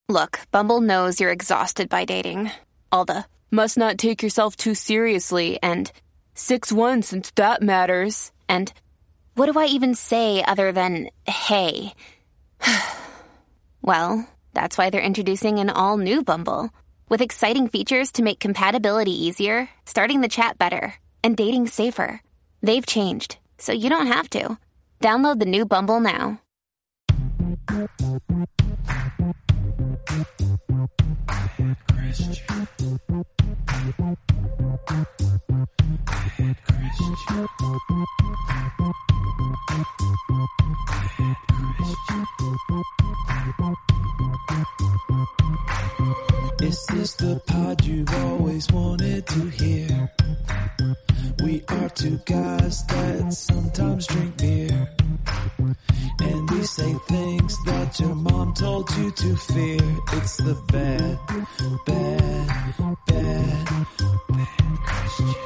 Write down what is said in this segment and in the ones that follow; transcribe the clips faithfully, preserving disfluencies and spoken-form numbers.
Look, Bumble knows you're exhausted by dating. All the must not take yourself too seriously and six one since that matters. And what do I even say other than hey? Well, that's why they're introducing an all-new Bumble with exciting features to make compatibility easier, starting the chat better, and dating safer. They've changed, so you don't have to. Download the new Bumble now. Is this the pod you've always wanted to hear? We are two guys that sometimes drink beer, and we say things that your mom told you to fear. It's the bad, bad, bad, bad Christian.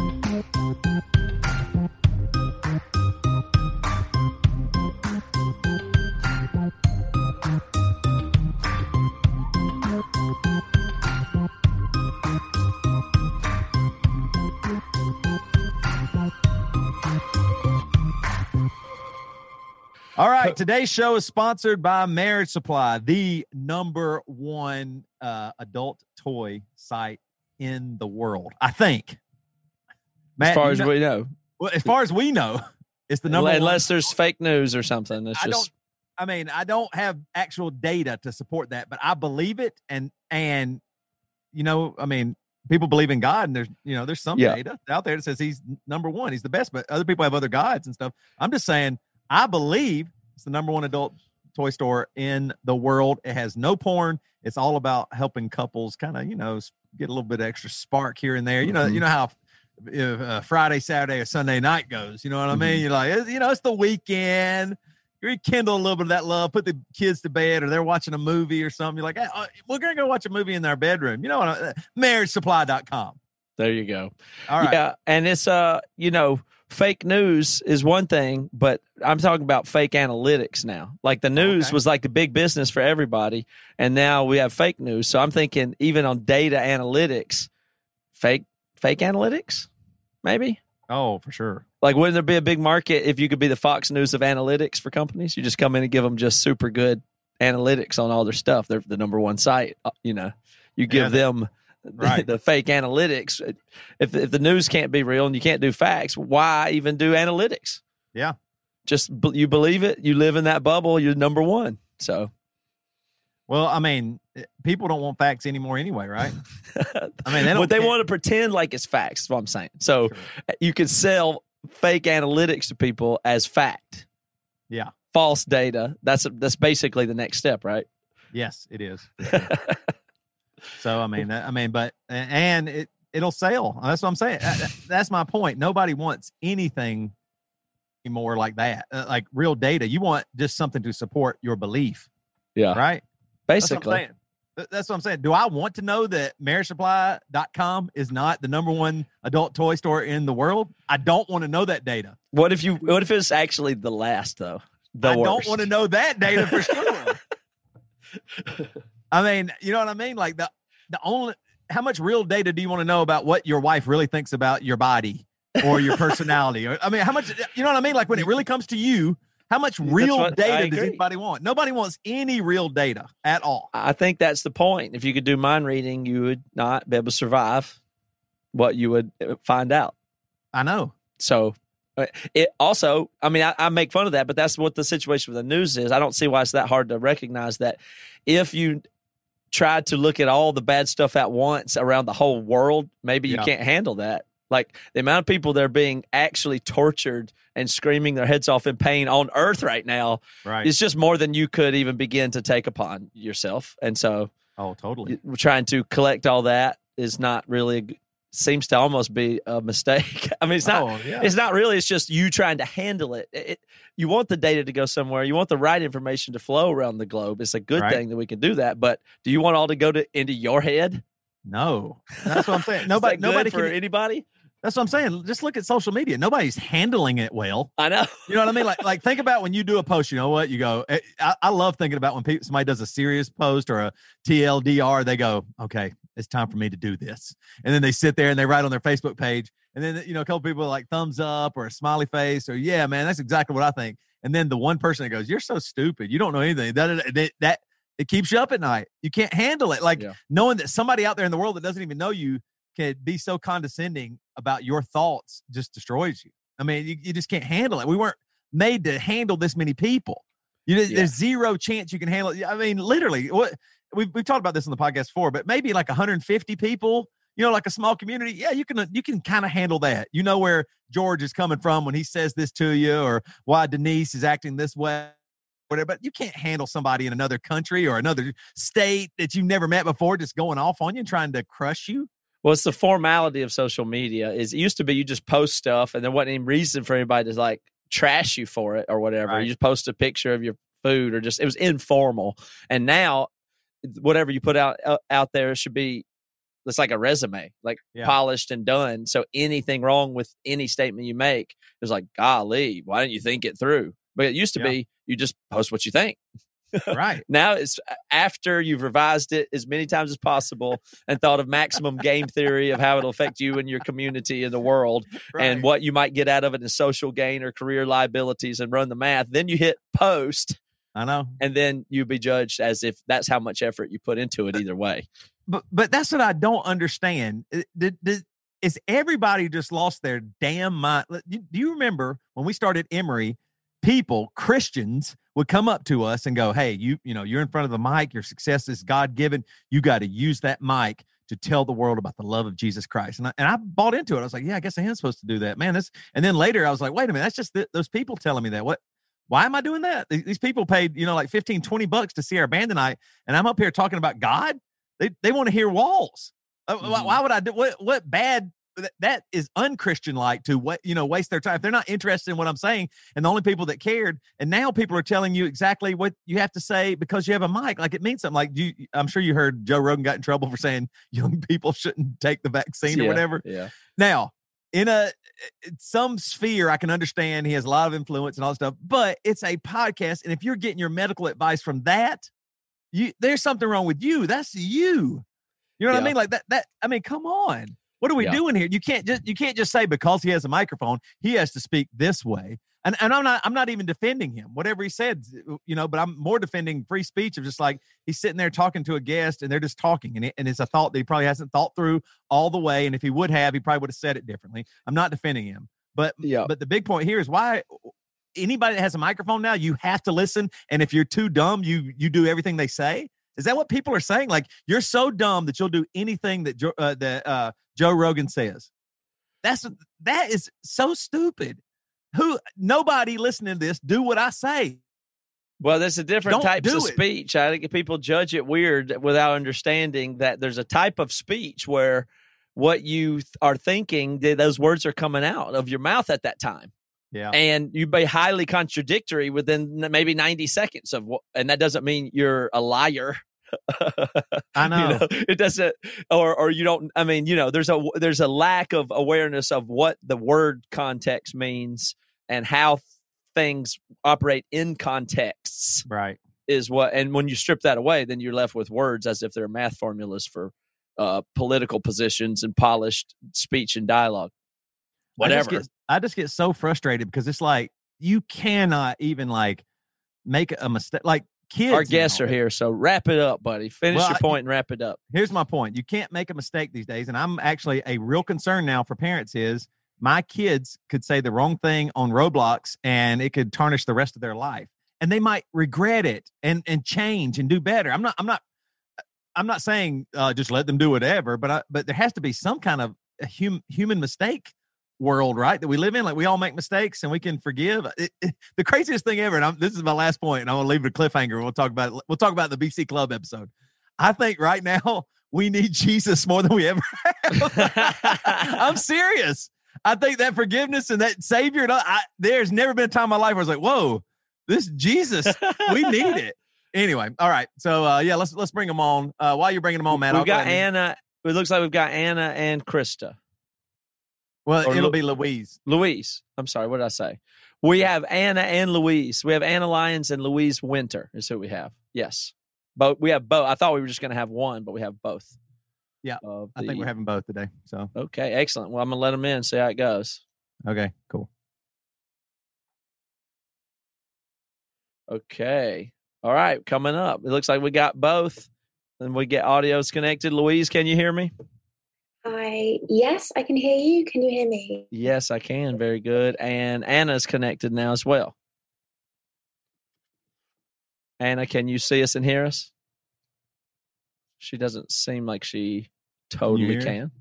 All right, today's show is sponsored by Marriage Supply, the number one uh, adult toy site in the world, I think. Matt, as far as know, we know. Well, as far as we know, it's the number unless, one. Unless there's fake news or something. It's I just. Don't, I mean, I don't have actual data to support that, but I believe it, and and you know, I mean, people believe in God, and there's you know, there's some yeah. data out there that says he's number one, he's the best, but other people have other gods and stuff. I'm just saying. I believe it's the number one adult toy store in the world. It has no porn. It's all about helping couples kind of, you know, get a little bit of extra spark here and there. You know, mm-hmm. you know how uh, Friday, Saturday, or Sunday night goes. You know what mm-hmm. I mean? You're like, you know, it's the weekend. You rekindle a little bit of that love. Put the kids to bed, or they're watching a movie or something. You're like, hey, uh, we're gonna go watch a movie in our bedroom. You know what? Uh, marriage supply dot com. There you go. All right. Yeah, and it's uh, you know. Fake news is one thing, but I'm talking about fake analytics now. Like the news okay. was like the big business for everybody, and now we have fake news. So I'm thinking even on data analytics, fake fake analytics, maybe? Oh, for sure. Like wouldn't there be a big market if you could be the Fox News of analytics for companies? You just come in and give them just super good analytics on all their stuff. They're the number one site, you know. You give yeah, them... Right. The, the fake analytics. If if the news can't be real and you can't do facts, why even do analytics? Yeah. Just you believe it. You live in that bubble. You're number one. So. Well, I mean, people don't want facts anymore anyway, right? I mean, they don't. But they care. want to pretend like it's facts. Is what I'm saying. So sure. You can sell fake analytics to people as fact. Yeah. False data. That's that's basically the next step, right? Yes, it is. So, I mean, I mean, but, and it, it'll sell. That's what I'm saying. That's my point. Nobody wants anything anymore like that, like real data. You want just something to support your belief. Yeah. Right? Basically. That's what, That's what I'm saying. Do I want to know that marriage supply dot com is not the number one adult toy store in the world? I don't want to know that data. What if you, what if it's actually the last, though? The I worst? don't want to know that data for sure. I mean, you know what I mean? Like the the only how much real data do you want to know about what your wife really thinks about your body or your personality? Or I mean, how much you know what I mean? Like when it really comes to you, how much real what, data does anybody want? Nobody wants any real data at all. I think that's the point. If you could do mind reading, you would not be able to survive what you would find out. I know. So it also, I mean, I, I make fun of that, but that's what the situation with the news is. I don't see why it's that hard to recognize that if you tried to look at all the bad stuff at once around the whole world, maybe you yeah. can't handle that. Like the amount of people that are being actually tortured and screaming their heads off in pain on earth right now right. is just more than you could even begin to take upon yourself. And so oh, totally. Trying to collect all that is not really, seems to almost be a mistake. I mean, it's not, oh, yeah. it's not really, it's just you trying to handle it. it. You want the data to go somewhere. You want the right information to flow around the globe. It's a good right. thing that we can do that. But do you want all to go to into your head? No, that's what I'm saying. Nobody, nobody for can, anybody. That's what I'm saying. Just look at social media. Nobody's handling it well. I know. You know what I mean? Like, like think about when you do a post. You know what? You go. I, I love thinking about when people, somebody does a serious post or a T L D R. They go, okay, it's time for me to do this, and then they sit there and they write on their Facebook page, and then you know a couple people are like thumbs up or a smiley face or yeah, man, that's exactly what I think. And then the one person that goes, "You're so stupid. You don't know anything." That that, that it keeps you up at night. You can't handle it. Like yeah. knowing that somebody out there in the world that doesn't even know you can be so condescending about your thoughts just destroys you. I mean, you, you just can't handle it. We weren't made to handle this many people. You, yeah. There's zero chance you can handle it. I mean, literally, what we've, we've talked about this on the podcast before, but maybe like one hundred fifty people, you know, like a small community. Yeah, you can, you can kind of handle that. You know where George is coming from when he says this to you or why Denise is acting this way. Whatever, but you can't handle somebody in another country or another state that you've never met before just going off on you and trying to crush you. Well, it's the formality of social media. Is it used to be you just post stuff and there wasn't any reason for anybody to like trash you for it or whatever. Right. You just post a picture of your food or just it was informal. And now whatever you put out uh, out there should be it's like a resume, like yeah. polished and done. So anything wrong with any statement you make is like, golly, why didn't you think it through? But it used to yeah. be you just post what you think. Right. Now it's after you've revised it as many times as possible and thought of maximum game theory of how it'll affect you and your community and the world right. and what you might get out of it in social gain or career liabilities and run the math. Then you hit post. I know. And then you be judged as if that's how much effort you put into it either way. But but that's what I don't understand. Did, did, is everybody just lost their damn mind? Do you remember when we started Emory, people, Christians, would come up to us and go, hey, you you know, you're in front of the mic. Your success is God-given. You got to use that mic to tell the world about the love of Jesus Christ. And I, and I bought into it. I was like, yeah, I guess I am supposed to do that. Man, this. And then later I was like, wait a minute, that's just th- those people telling me that. What? Why am I doing that? These people paid, you know, like fifteen, twenty bucks to see our band tonight. And I'm up here talking about God. They they want to hear walls. Mm-hmm. Why, why would I do what? What bad? That is unchristian like to what, you know, waste their time. If they're not interested in what I'm saying and the only people that cared. And now people are telling you exactly what you have to say because you have a mic. Like it means something. Like you, I'm sure you heard Joe Rogan got in trouble for saying young people shouldn't take the vaccine yeah, or whatever. Yeah. Now in a, some sphere, I can understand he has a lot of influence and all that stuff, but it's a podcast. And if you're getting your medical advice from that, you, there's something wrong with you. That's you. You know what yeah. I mean? Like that, that, I mean, come on. What are we yeah. doing here? You can't just you can't just say because he has a microphone, he has to speak this way. And and I'm not I'm not even defending him. Whatever he said, you know, but I'm more defending free speech of just like he's sitting there talking to a guest and they're just talking and it, and it's a thought that he probably hasn't thought through all the way. And if he would have, he probably would have said it differently. I'm not defending him. But yeah. but the big point here is why anybody that has a microphone now, you have to listen. And if you're too dumb, you you do everything they say. Is that what people are saying? Like you're so dumb that you'll do anything that Joe, uh, that uh, Joe Rogan says. That's that is so stupid. Who nobody listening to this do what I say. Well, there's a different Don't types of it. speech. I think people judge it weird without understanding that there's a type of speech where what you th- are thinking, those words are coming out of your mouth at that time. Yeah. And you be highly contradictory within maybe ninety seconds of what, and that doesn't mean you're a liar. I know. You know it doesn't, or, or you don't, I mean, you know, there's a, there's a lack of awareness of what the word context means and how things operate in contexts. Right. Is what, and when you strip that away, then you're left with words as if they're math formulas for uh, political positions and polished speech and dialogue. Whatever. I just, get, I just get so frustrated because it's like you cannot even like make a mistake. Like kids, our guests are here, so wrap it up, buddy. Finish well, your point and wrap it up. Here's my point: you can't make a mistake these days, and I'm actually a real concern now for parents. Is my kids could say the wrong thing on Roblox, and it could tarnish the rest of their life, and they might regret it and and change and do better. I'm not. I'm not. I'm not saying uh, just let them do whatever, but I, but there has to be some kind of a hum, human mistake world, right, that we live in. Like we all make mistakes and we can forgive. It, it, the craziest thing ever, and I'm, this is my last point, and I want to leave it a cliffhanger. We'll talk about it. We'll talk about the B C Club episode. I think right now we need Jesus more than we ever have. I'm serious. I think that forgiveness and that Savior, and I, there's never been a time in my life where I was like, whoa, this Jesus, we need it. Anyway, all right. So uh, yeah, let's let's bring them on. Uh, while you're bringing them on, Matt, we've I'll got go Anna. It looks like we've got Anna and Krista. Well, Or it'll Lu- be Louise. Louise. I'm sorry. What did I say? We have Anna and Louise. We have Anna Lyons and Louise Winter is who we have. Yes. But we have both. I thought we were just going to have one, but we have both. Yeah. Of I think the- we're having both today. So, Okay, excellent. Well, I'm going to let them in, see how it goes. okay, cool. Okay. All right, coming up. It looks like we got both. And we get audios connected. Louise, can you hear me? Hi. Yes, I can hear you. Can you hear me? Yes, I can. Very good. And Anna's connected now as well. Anna, can you see us and hear us? She doesn't seem like she totally hear? can.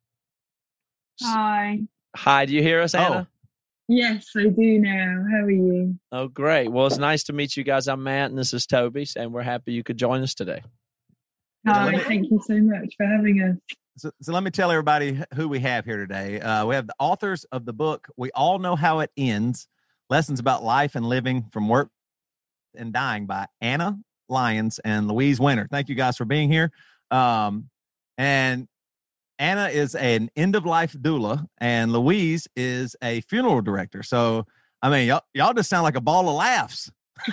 Hi. Hi, do you hear us, Anna? Yes, I do now. How are you? Oh, great. Well, it's nice to meet you guys. I'm Matt, and this is Toby, and we're happy you could join us today. Hi, let me- thank you so much for having us. So, so let me tell everybody who we have here today. Uh, we have the authors of the book, We All Know How It Ends, Lessons About Life and Living from Work and Dying by Anna Lyons and Louise Winter. Thank you guys for being here. Um, and Anna is an end-of-life doula, and Louise is a funeral director. So, I mean, y'all, y'all just sound like a ball of laughs.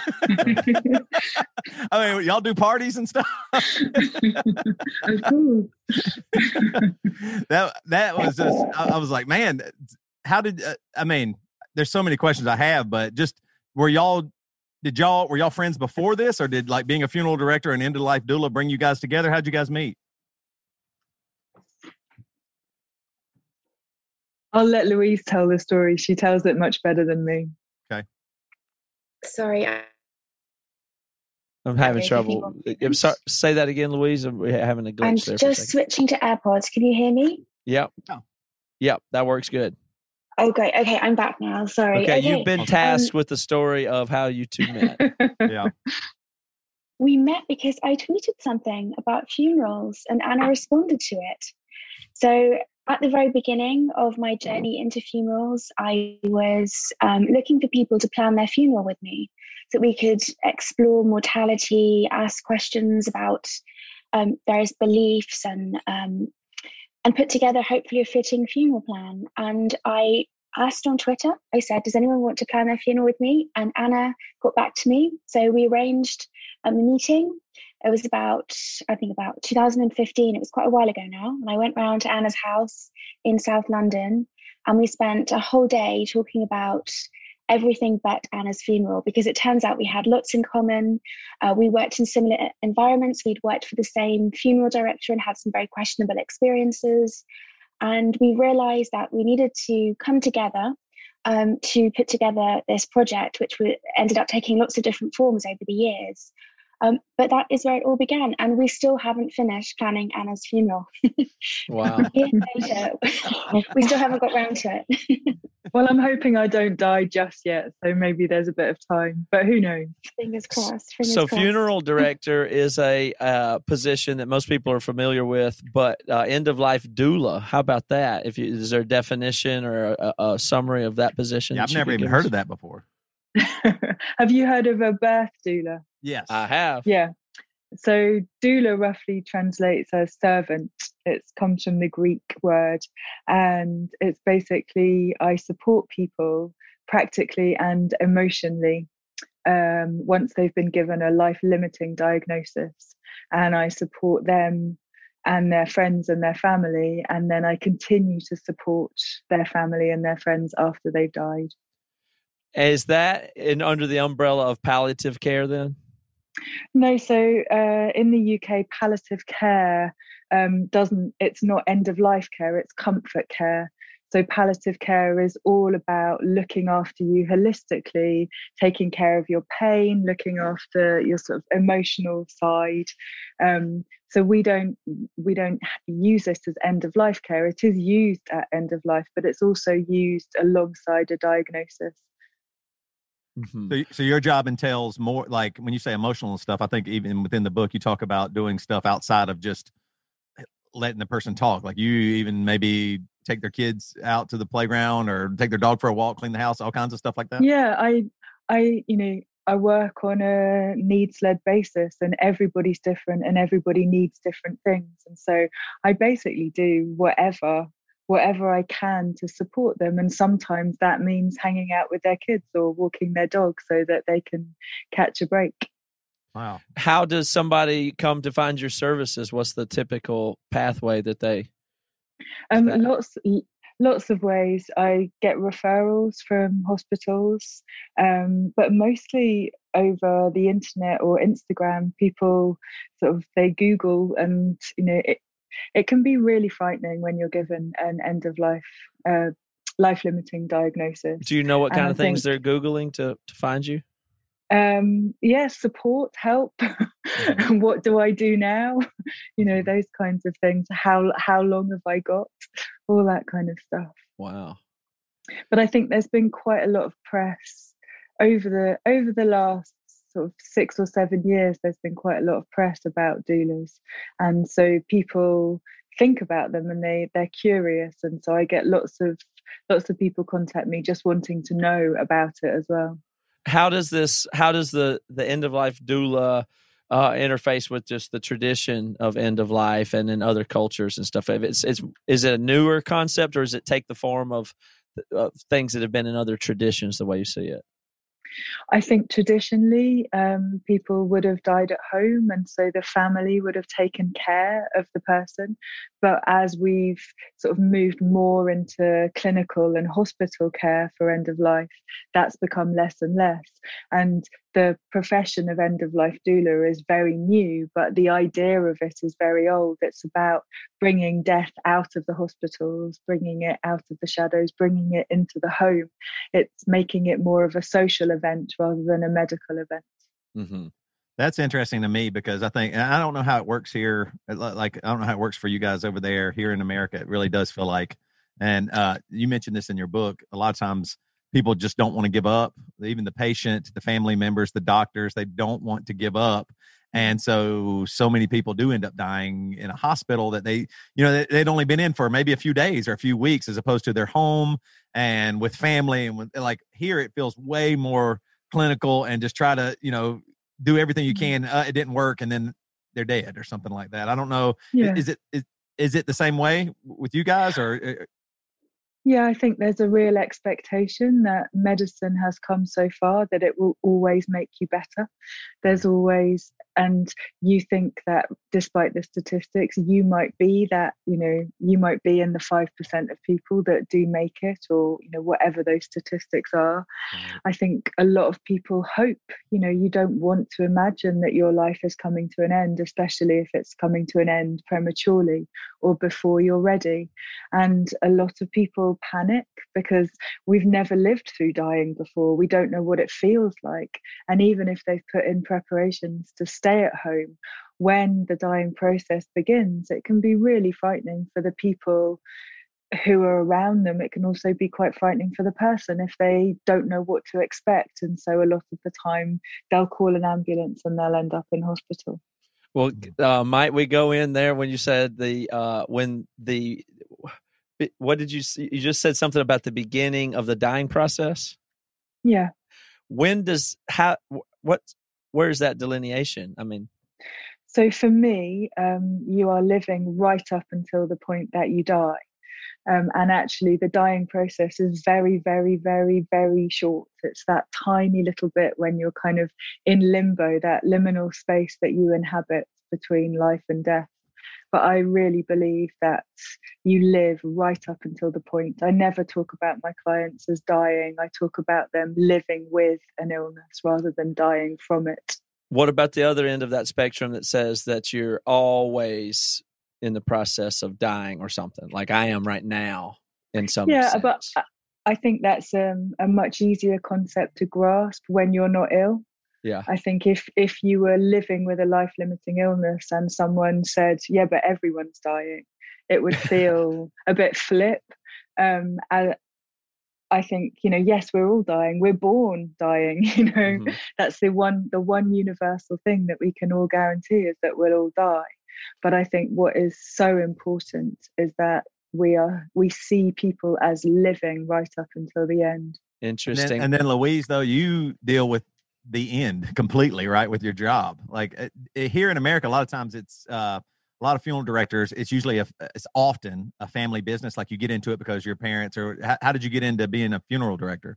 I mean, y'all do parties and stuff. Of course. that that was just. I, I was like, man, how did? Uh, I mean, there's so many questions I have, but just were y'all? Did y'all were y'all friends before this, or did like being a funeral director and end of life doula bring you guys together? How'd you guys meet? I'll let Louise tell the story. She tells it much better than me. Sorry. I- I'm having Okay, trouble. give me I'm sorry, say that again, Louise. We're having a glitch I'm there for a just second. switching to AirPods. Can you hear me? Yep. Oh. Yep, that works good. Oh, great. Okay, I'm back now. Sorry. Okay, Okay, you've been Um, tasked with the story of how you two met. Yeah. we met because I tweeted something about funerals and Anna responded to it. So at the very beginning of my journey into funerals, I was um, looking for people to plan their funeral with me so we could explore mortality, ask questions about um, various beliefs and um, and put together hopefully a fitting funeral plan. And I asked on Twitter, I said, does anyone want to plan their funeral with me? And Anna got back to me. So we arranged a meeting. It was about, I think about two thousand fifteen. It was quite a while ago now. And I went round to Anna's house in South London and we spent a whole day talking about everything but Anna's funeral, because it turns out we had lots in common. Uh, we worked in similar environments. We'd worked for the same funeral director and had some very questionable experiences. And we realized that we needed to come together um, to put together this project, which we ended up taking lots of different forms over the years. Um, but that is where it all began. And we still haven't finished planning Anna's funeral. Wow. Years later, we still haven't got round to it. Well, I'm hoping I don't die just yet, so maybe there's a bit of time, but who knows? Fingers crossed. Fingers So, crossed. funeral director is a uh, position that most people are familiar with, but uh, end of life doula. How about that? If you, is there a definition or a, a summary of that position? Yeah, that I've you never could even give heard us? of that before. Have you heard of a birth doula? Yes. I have. Yeah. So doula roughly translates as servant. It comes from the Greek word, and it's basically I support people practically and emotionally um, once they've been given a life-limiting diagnosis, and I support them and their friends and their family, and then I continue to support their family and their friends after they've died. Is that in under the umbrella of palliative care then? No, so uh, in the U K, palliative care um, doesn't, it's not end of life care, it's comfort care. So palliative care is all about looking after you holistically, taking care of your pain, looking after your sort of emotional side. Um, so we don't we don't use this as end of life care. It is used at end of life, but it's also used alongside a diagnosis. Mm-hmm. So, so your job entails more like when you say emotional and stuff, I think even within the book, you talk about doing stuff outside of just letting the person talk. Like you even maybe take their kids out to the playground or take their dog for a walk, clean the house, all kinds of stuff like that. Yeah, I, I, you know, I work on a needs-led basis, and everybody's different and everybody needs different things. And so I basically do whatever whatever I can to support them. And sometimes that means hanging out with their kids or walking their dog so that they can catch a break. Wow. How does somebody come to find your services? What's the typical pathway that they? Um, that? lots, lots of ways. I get referrals from hospitals, um, but mostly over the internet or Instagram. People sort of they Google, and you know it. It can be really frightening when you're given an end of life, uh, life limiting diagnosis. Do you know what kind And of I things think- they're Googling to to find you? Um, yeah, support, help. Mhm. What do I do now? You know, those kinds of things. How how long have I got? All that kind of stuff. Wow. But I think there's been quite a lot of press over the over the last sort of six or seven years. There's been quite a lot of press about doulas, and so people think about them and they they're curious, and so I get lots of lots of people contact me just wanting to know about it as well. How does this? How does the the end of life doula uh, interface with just the tradition of end of life and in other cultures and stuff? If it's, it's is it a newer concept, or does it take the form of uh, things that have been in other traditions? The way you see it. I think traditionally um, people would have died at home, and so the family would have taken care of the person. But as we've sort of moved more into clinical and hospital care for end of life, that's become less and less. And the profession of end of life doula is very new, but the idea of it is very old. It's about bringing death out of the hospitals, bringing it out of the shadows, bringing it into the home. It's making it more of a social event rather than a medical event. Mm-hmm. That's interesting to me because I think, and I don't know how it works here. Like, I don't know how it works for you guys over there. Here in America, it really does feel like, and uh, you mentioned this in your book, a lot of times people just don't want to give up. Even the patient, the family members, the doctors, they don't want to give up. And so, so many people do end up dying in a hospital that they, you know, they, they'd only been in for maybe a few days or a few weeks, as opposed to their home and with family. And with, like here, it feels way more clinical and just try to, you know, do everything you can. Uh, it didn't work, and then they're dead or something like that. I don't know. Yeah. Is it is, is it the same way with you guys, or? Yeah, I think there's a real expectation that medicine has come so far that it will always make you better. There's always, and you think that despite the statistics, you might be that, you know, you might be in the five percent of people that do make it, or, you know, whatever those statistics are. Right. I think a lot of people hope, you know, you don't want to imagine that your life is coming to an end, especially if it's coming to an end prematurely or before you're ready. And a lot of people panic because we've never lived through dying before. We don't know what it feels like. And even if they've put in preparations to stay at home, when the dying process begins, it can be really frightening for the people who are around them. It can also be quite frightening for the person if they don't know what to expect. And so a lot of the time they'll call an ambulance and they'll end up in hospital. Well, uh, might we go in there when you said the, uh, when the, what did you see? You just said something about the beginning of the dying process. Yeah. When does, how, what, where's that delineation? I mean, so for me, um, you are living right up until the point that you die. Um, and actually the dying process is very, very, very, very short. It's that tiny little bit when you're kind of in limbo, that liminal space that you inhabit between life and death. But I really believe that you live right up until the point. I never talk about my clients as dying. I talk about them living with an illness rather than dying from it. What about the other end of that spectrum that says that you're always in the process of dying or something, like I am right now in some yeah, sense? But I think that's um, a much easier concept to grasp when you're not ill. Yeah. I think if if you were living with a life-limiting illness and someone said, yeah, but everyone's dying, it would feel a bit flip. Um, I, I think, you know, yes, we're all dying. We're born dying, you know. Mm-hmm. That's the one the one universal thing that we can all guarantee is that we'll all die. But I think what is so important is that we are we see people as living right up until the end. Interesting. And then, and then Louise, though, you deal with the end completely, right, with your job. Like uh, here in America, a lot of times it's uh, a a lot of funeral directors, it's usually a, it's often a family business. Like you get into it because your parents, or how, how did you get into being a funeral director?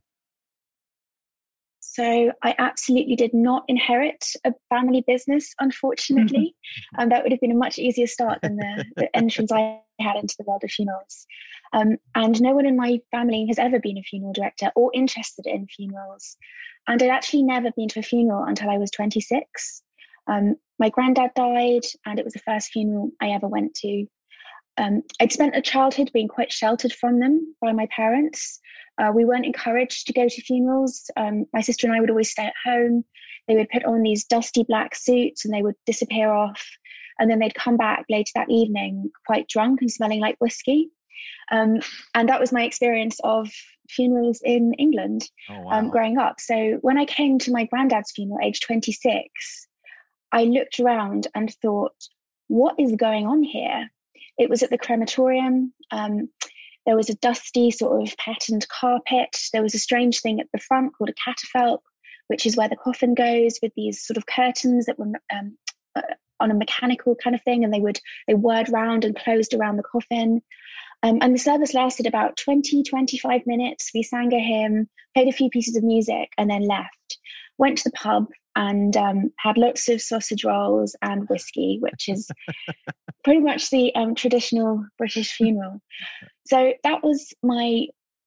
So I absolutely did not inherit a family business, unfortunately. And um, that would have been a much easier start than the, the entrance I had into the world of funerals. Um, and no one in my family has ever been a funeral director or interested in funerals. And I'd actually never been to a funeral until I was twenty-six. Um, my granddad died, and it was the first funeral I ever went to. Um, I'd spent a childhood being quite sheltered from them by my parents. Uh, we weren't encouraged to go to funerals. Um, my sister and I would always stay at home. They would put on these dusty black suits and they would disappear off. And then they'd come back later that evening quite drunk and smelling like whiskey. Um, and that was my experience of funerals in England. Oh, wow. um, growing up. So when I came to my granddad's funeral, age twenty-six, I looked around and thought, what is going on here? It was at the crematorium. Um, there was a dusty sort of patterned carpet. There was a strange thing at the front called a catafalque, which is where the coffin goes, with these sort of curtains that were um, uh, on a mechanical kind of thing, and they would they whirred round and closed around the coffin. Um, and the service lasted about twenty, twenty-five minutes. We sang a hymn, played a few pieces of music, and then left. Went to the pub and um, had lots of sausage rolls and whiskey, which is pretty much the um, traditional British funeral. So that was my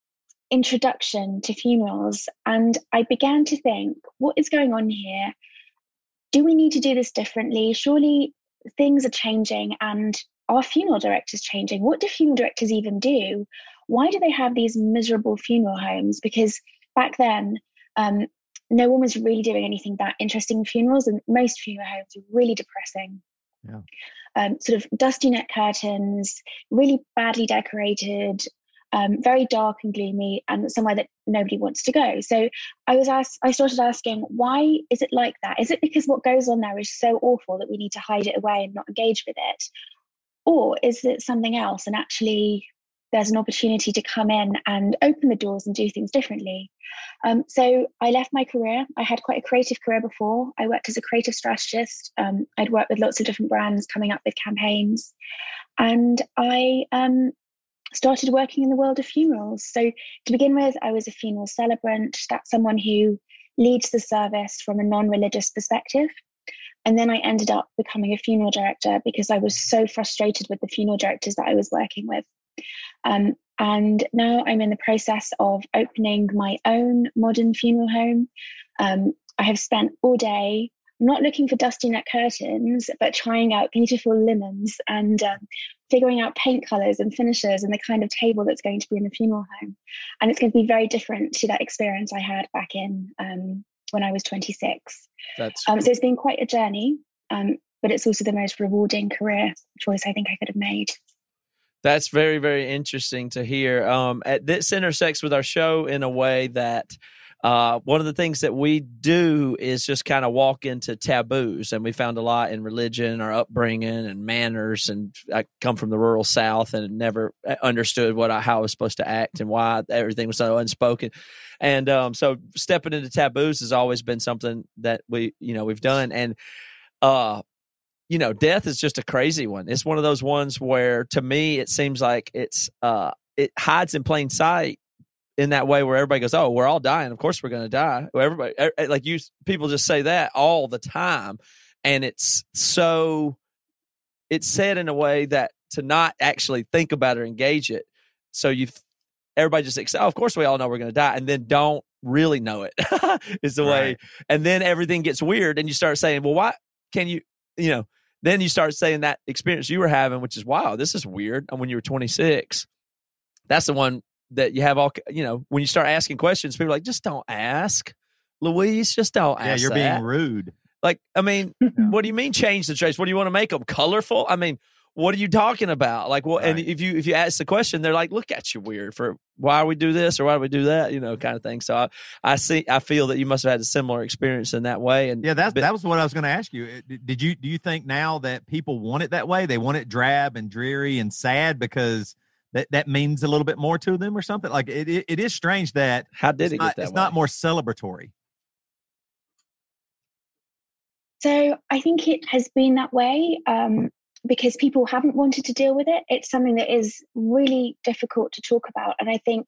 introduction to funerals. And I began to think, what is going on here? Do we need to do this differently? Surely things are changing, and are funeral directors changing? What do funeral directors even do? Why do they have these miserable funeral homes? Because back then, um, no one was really doing anything that interesting in funerals, and most funeral homes were really depressing. Yeah. Um, sort of dusty net curtains, really badly decorated, um, very dark and gloomy, and somewhere that nobody wants to go. So I was asked, I started asking, why is it like that? Is it because what goes on there is so awful that we need to hide it away and not engage with it? Or is it something else, and actually there's an opportunity to come in and open the doors and do things differently? Um, so I left my career. I had quite a creative career before. I worked as a creative strategist. Um, I'd worked with lots of different brands coming up with campaigns. And I um, started working in the world of funerals. So to begin with, I was a funeral celebrant. That's someone who leads the service from a non-religious perspective. And then I ended up becoming a funeral director because I was so frustrated with the funeral directors that I was working with. Um, and now I'm in the process of opening my own modern funeral home. Um, I have spent all day not looking for dusty net curtains, but trying out beautiful linens and um, figuring out paint colors and finishes and the kind of table that's going to be in the funeral home. And it's going to be very different to that experience I had back in um, when I was twenty-six. That's um, so it's been quite a journey, um, but it's also the most rewarding career choice I think I could have made. That's very, very interesting to hear. Um, at, this intersects with our show in a way that uh, one of the things that we do is just kind of walk into taboos. And we found a lot in religion, our upbringing, and manners. And I come from the rural South and never understood what I, how I was supposed to act and why everything was so unspoken. And um, so stepping into taboos has always been something that we, you know, we've done. And uh you know, death is just a crazy one. It's one of those ones where, to me, it seems like it's uh, it hides in plain sight in that way where everybody goes, "Oh, we're all dying. Of course, we're going to die." Well, everybody, like you, people just say that all the time, and it's so it's said in a way that to not actually think about it or engage it. So you, everybody just thinks, "Oh, of course, we all know we're going to die," and then don't really know it is the Right. way, and then everything gets weird, and you start saying, "Well, why can you?" You know. Then you start saying that experience you were having, which is, wow, this is weird. And when you were twenty-six, that's the one that you have all, you know, when you start asking questions, people are like, just don't ask, Louise, just don't Yeah, ask you're that. being rude. Like, I mean, Yeah. what do you mean change the traits? What do you want to make them colorful? I mean, what are you talking about? Like, well, and Right. if you if you ask the question, they're like, look at you weird for why we do this or why do we do that, you know, kind of thing. So I, I see, I feel that you must have had a similar experience in that way. And Yeah, that's but, that was what I was going to ask you. It- Did you do you think now that people want it that way? They want it drab and dreary and sad because that, that means a little bit more to them or something? Like it it, it is strange that how did it's it not, get that it's way? not more celebratory. So I think it has been that way um, because people haven't wanted to deal with it. It's something that is really difficult to talk about. And I think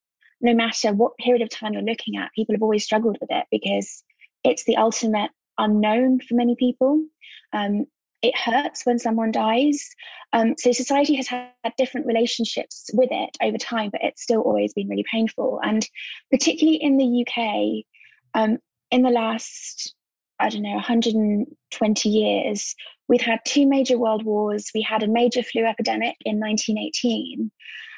no matter what period of time you're looking at, people have always struggled with it because it's the ultimate unknown for many people. Um, it hurts when someone dies. Um, so society has had different relationships with it over time, but it's still always been really painful. And particularly in the U K, um, in the last, I don't know, one hundred twenty years, we've had two major world wars. We had a major flu epidemic in nineteen eighteen,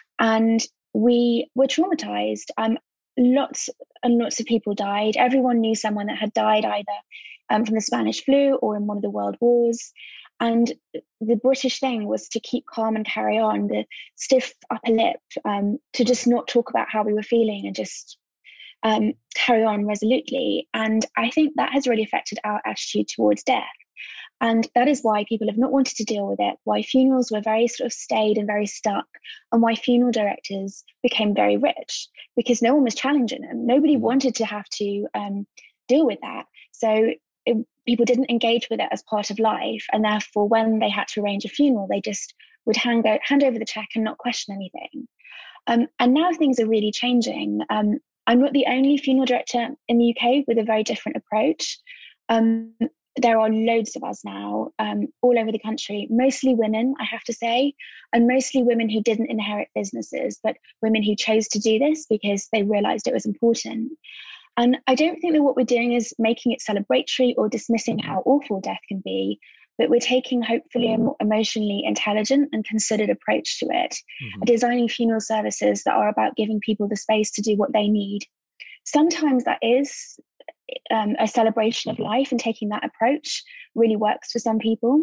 and we were traumatized. Um, lots and lots of people died. Everyone knew someone that had died either um, from the Spanish flu or in one of the world wars. And the British thing was to keep calm and carry on, the stiff upper lip, um, to just not talk about how we were feeling and just um, carry on resolutely. And I think that has really affected our attitude towards death. And that is why people have not wanted to deal with it, why funerals were very sort of staid and very stuck, and why funeral directors became very rich, because no one was challenging them. Nobody wanted to have to um, deal with that. So it, people didn't engage with it as part of life. And therefore, when they had to arrange a funeral, they just would hand, go, hand over the check and not question anything. Um, and now things are really changing. Um, I'm not the only funeral director in the U K with a very different approach. Um, There are loads of us now, um, all over the country, mostly women, I have to say, and mostly women who didn't inherit businesses, but women who chose to do this because they realized it was important. And I don't think that what we're doing is making it celebratory or dismissing how awful death can be, but we're taking hopefully a more emotionally intelligent and considered approach to it, mm-hmm. designing funeral services that are about giving people the space to do what they need. Sometimes that is Um, a celebration of life, and taking that approach really works for some people.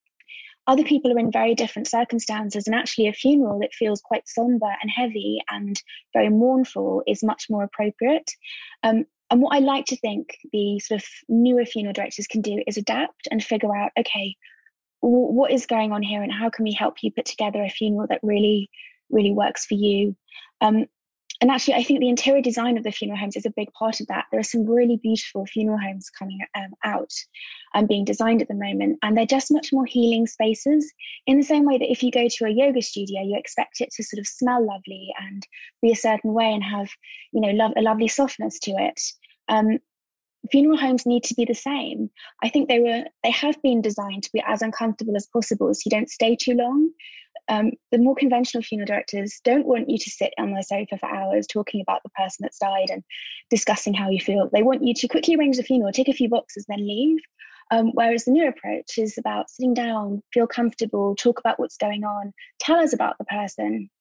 Other people are in very different circumstances, and actually a funeral that feels quite somber and heavy and very mournful is much more appropriate. Um, and what I like to think the sort of newer funeral directors can do is adapt and figure out, okay, w- what is going on here and how can we help you put together a funeral that really, really works for you? Um, And actually, I think the interior design of the funeral homes is a big part of that. There are some really beautiful funeral homes coming um, out and being designed at the moment. And they're just much more healing spaces, in the same way that if you go to a yoga studio, you expect it to sort of smell lovely and be a certain way and have, you know, love, a lovely softness to it. Um, funeral homes need to be the same. I think they were, they have been designed to be as uncomfortable as possible so you don't stay too long. Um, the more conventional funeral directors don't want you to sit on the sofa for hours talking about the person that's died and discussing how you feel. They want you to quickly arrange the funeral, tick a few boxes, then leave. Um, whereas the new approach is about sitting down, feel comfortable, talk about what's going on, tell us about the person.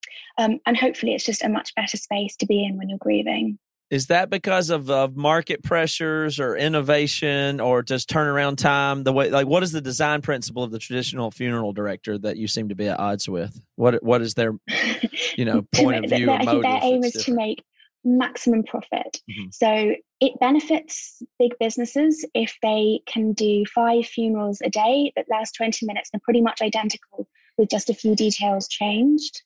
Um, and hopefully it's just a much better space to be in when you're grieving. Is that because of uh, market pressures or innovation or just turnaround time? The way, like, what is the design principle of the traditional funeral director that you seem to be at odds with? What What is their, you know, point of view? I think their aim is to make maximum profit. Mm-hmm. So it benefits big businesses if they can do five funerals a day that last twenty minutes and pretty much identical with just a few details changed.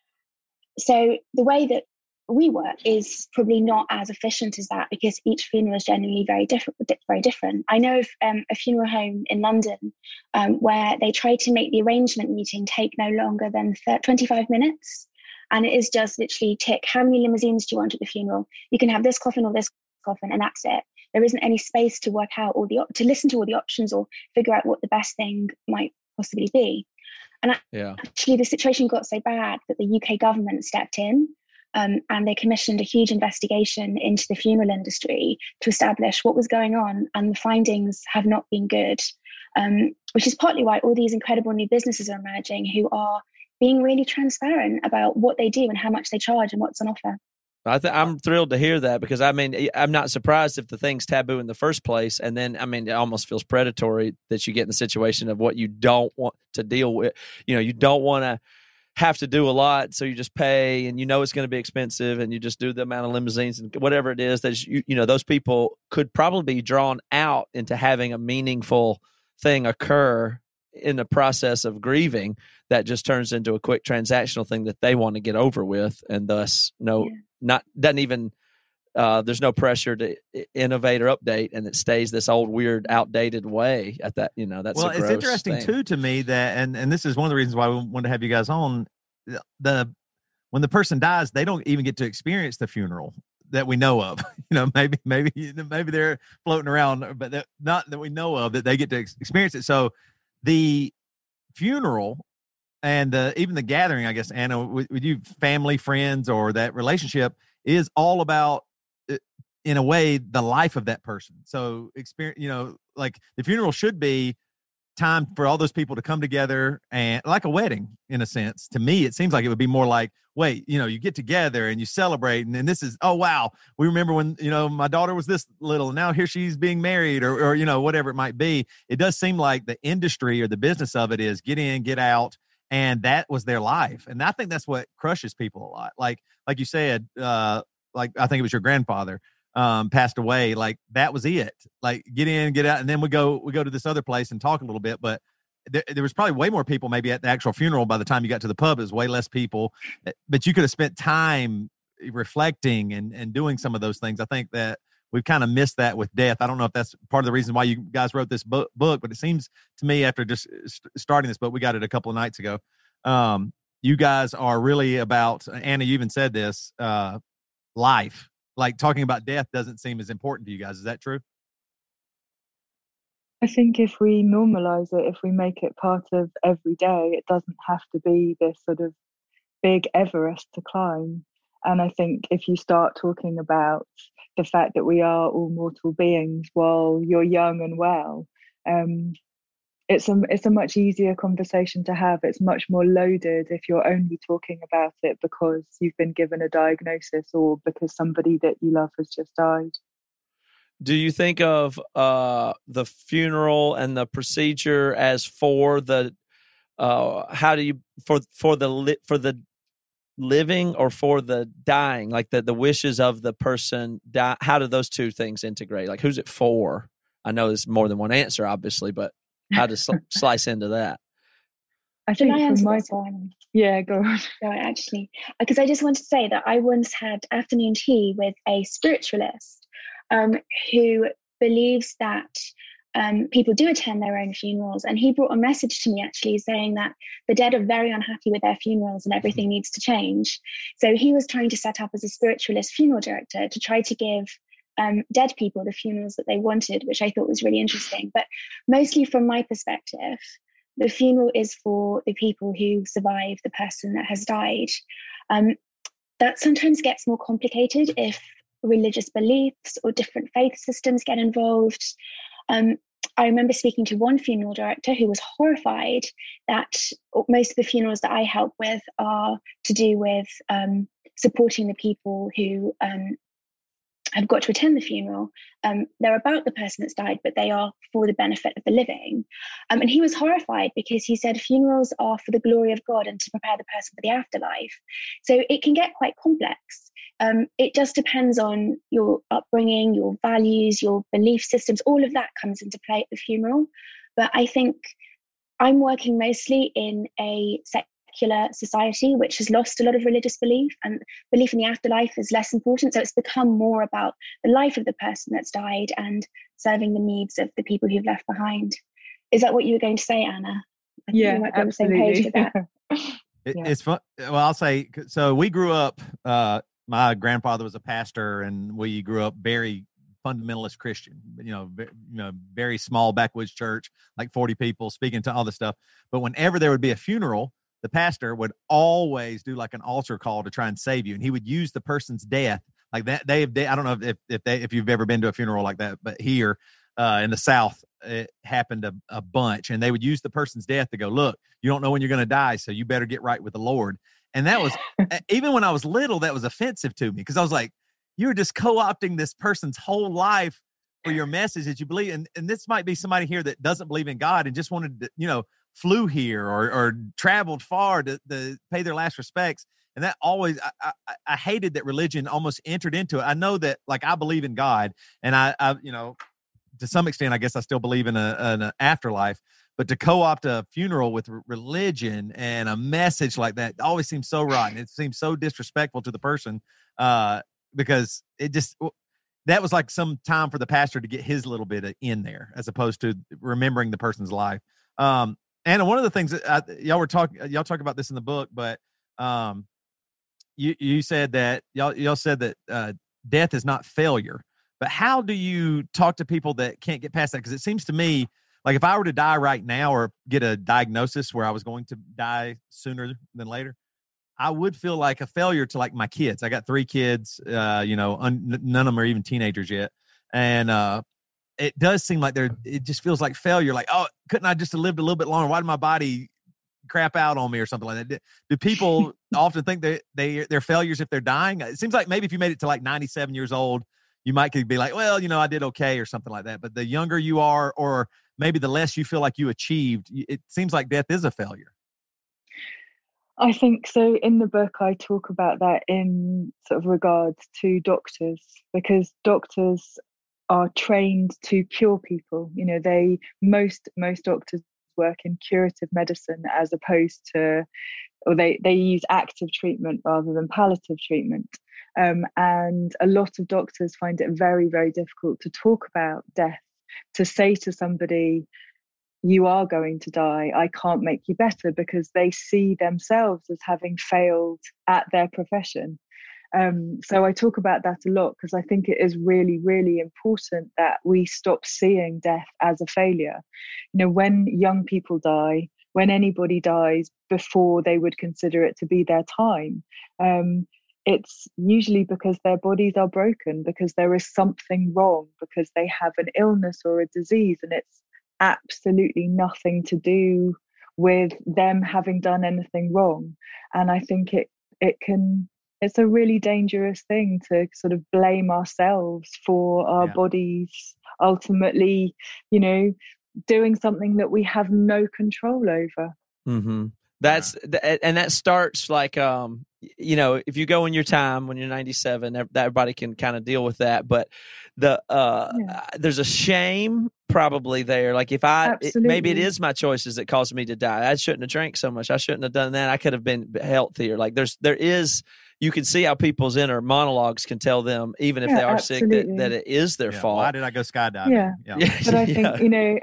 So the way that we work is probably not as efficient as that because each funeral is generally very different. Very different. I know of um, a funeral home in London um, where they try to make the arrangement meeting take no longer than twenty-five minutes, and it is just literally tick how many limousines do you want at the funeral. You can have this coffin or this coffin, and that's it. There isn't any space to work out all the op- to listen to all the options or figure out what the best thing might possibly be. And yeah. actually, the situation got so bad that the U K government stepped in. Um, and they commissioned a huge investigation into the funeral industry to establish what was going on, and the findings have not been good, um, which is partly why all these incredible new businesses are emerging who are being really transparent about what they do and how much they charge and what's on offer. I th- I'm thrilled to hear that because, I mean, I'm not surprised if the thing's taboo in the first place. And then, I mean, it almost feels predatory that you get in the situation of what you don't want to deal with. You know, you don't want to have to do a lot, so you just pay, and you know it's going to be expensive, and you just do the amount of limousines and whatever it is that you you know those people could probably be drawn out into having a meaningful thing occur in the process of grieving that just turns into a quick transactional thing that they want to get over with, and thus no yeah. not doesn't even uh, there's no pressure to innovate or update, and it stays this old, weird, outdated way. At that, you know, that's well. a It's gross interesting thing. too to me that, and and this is one of the reasons why we wanted to have you guys on. The, the when the person dies, they don't even get to experience the funeral that we know of. You know, maybe maybe maybe they're floating around, but that, not that we know of that they get to ex- experience it. So the funeral and uh, even the gathering, I guess, Anna, with, with you, family, friends, or that relationship is all about, uh, in a way, the life of that person. So experience, you know, like the funeral should be time for all those people to come together, and like a wedding in a sense. To me, it seems like it would be more like, wait, you know, you get together and you celebrate, and then this is, oh wow, we remember when, you know, my daughter was this little, and now here she's being married, or, or you know, whatever it might be. It does seem like the industry or the business of it is get in, get out, and that was their life. And I think that's what crushes people a lot. Like, like you said, uh, like I think it was your grandfather um, passed away. Like that was it. Like get in, get out, and then we go we go to this other place and talk a little bit. But there, there was probably way more people maybe at the actual funeral. By the time you got to the pub, it was way less people. But you could have spent time reflecting and and doing some of those things. I think that we've kind of missed that with death. I don't know if that's part of the reason why you guys wrote this book, book but it seems to me after just starting this book, we got it a couple of nights ago. Um, you guys are really about, Anna, you even said this, uh, life. Like talking about death doesn't seem as important to you guys. Is that true? I think if we normalize it, if we make it part of every day, it doesn't have to be this sort of big Everest to climb. And I think if you start talking about the fact that we are all mortal beings while you're young and well, um, it's a, it's a much easier conversation to have. It's much more loaded if you're only talking about it because you've been given a diagnosis or because somebody that you love has just died. Do you think of uh, the funeral and the procedure as for the uh, how do you for for the li- for the living or for the dying, like the the wishes of the person die? How do those two things integrate? Like who's it for? I know there's more than one answer, obviously, but how to sl- slice into that? I Can think I from answer my this one? yeah, go on. No, actually, because I just want to say that I once had afternoon tea with a spiritualist um, who believes that um, people do attend their own funerals. And he brought a message to me actually saying that the dead are very unhappy with their funerals and everything needs to change. So he was trying to set up as a spiritualist funeral director to try to give um, dead people the funerals that they wanted, which I thought was really interesting. But mostly from my perspective, the funeral is for the people who survive the person that has died. Um, that sometimes gets more complicated if religious beliefs or different faith systems get involved. Um, I remember speaking to one funeral director who was horrified that most of the funerals that I help with are to do with um, supporting the people who um, have got to attend the funeral. Um, they're about the person that's died, but they are for the benefit of the living. Um, and he was horrified because he said funerals are for the glory of God and to prepare the person for the afterlife. So it can get quite complex. Um, it just depends on your upbringing, your values, your belief systems. All of that comes into play at the funeral. But I think I'm working mostly in a secular society which has lost a lot of religious belief, and belief in the afterlife is less important. So it's become more about the life of the person that's died and serving the needs of the people who've left behind. Is that what you were going to say, Anna? I think Yeah, we might be absolutely. on the same page with that. It, Yeah. It's fun. Well, I'll say, so we grew up, uh, my grandfather was a pastor, and we grew up very fundamentalist Christian, you know, ve- you know, very small backwoods church, like forty people, speaking to all this stuff. But whenever there would be a funeral, the pastor would always do like an altar call to try and save you. And he would use the person's death like that. They, they I don't know if, if they, if you've ever been to a funeral like that, but here uh, in the South, it happened a, a bunch, and they would use the person's death to go, look, you don't know when you're going to die, so you better get right with the Lord. And that was, even when I was little, that was offensive to me, because I was like, you're just co-opting this person's whole life for your message that you believe in. And this might be somebody here that doesn't believe in God and just wanted to, you know, flew here or, or traveled far to, to pay their last respects. And that always, I, I, I hated that religion almost entered into it. I know that, like, I believe in God, and I, I you know, to some extent, I guess I still believe in a, an afterlife, but to co-opt a funeral with religion and a message like that always seems so rotten. It seems so disrespectful to the person. Uh, because it just that was like some time for the pastor to get his little bit in there, as opposed to remembering the person's life. Um, and one of the things that I, y'all were talking, y'all talk about this in the book, but um, you you said that y'all y'all said that uh, death is not failure. But how do you talk to people that can't get past that? Because it seems to me like if I were to die right now or get a diagnosis where I was going to die sooner than later, I would feel like a failure to like my kids. I got three kids, uh, you know, un- none of them are even teenagers yet. And uh, it does seem like they're, it just feels like failure. Like, oh, couldn't I just have lived a little bit longer? Why did my body crap out on me or something like that? Do people often think that they, they're failures if they're dying? It seems like maybe if you made it to like ninety-seven years old, you might could be like, well, you know, I did okay or something like that. But the younger you are, or maybe the less you feel like you achieved, it seems like death is a failure. I think so. In the book, I talk about that in sort of regards to doctors, because doctors are trained to cure people. You know, they most most doctors work in curative medicine as opposed to, or they they use active treatment rather than palliative treatment. Um, and a lot of doctors find it very, very difficult to talk about death, to say to somebody, you are going to die, I can't make you better, because they see themselves as having failed at their profession. Um, so I talk about that a lot because I think it is really, really important that we stop seeing death as a failure. You know, when young people die, when anybody dies before they would consider it to be their time, um, it's usually because their bodies are broken, because there is something wrong, because they have an illness or a disease, and it's absolutely nothing to do with them having done anything wrong. And I think it it can it's a really dangerous thing to sort of blame ourselves for our Yeah. bodies ultimately, you know, doing something that we have no control over. Mm-hmm. That's th- and that starts like um you know, if you go in your time when you're ninety-seven, ev- everybody can kind of deal with that. But the uh Yeah. there's a shame probably there. Like if I it, maybe it Absolutely. is my choices that caused me to die. I shouldn't have drank so much. I shouldn't have done that. I could have been healthier. Like there's there is you can see how people's inner monologues can tell them, even if Yeah, they are sick, that, absolutely. that it is their Yeah, fault. why did I go skydiving? Yeah. Yeah. But I Yeah. think, you know,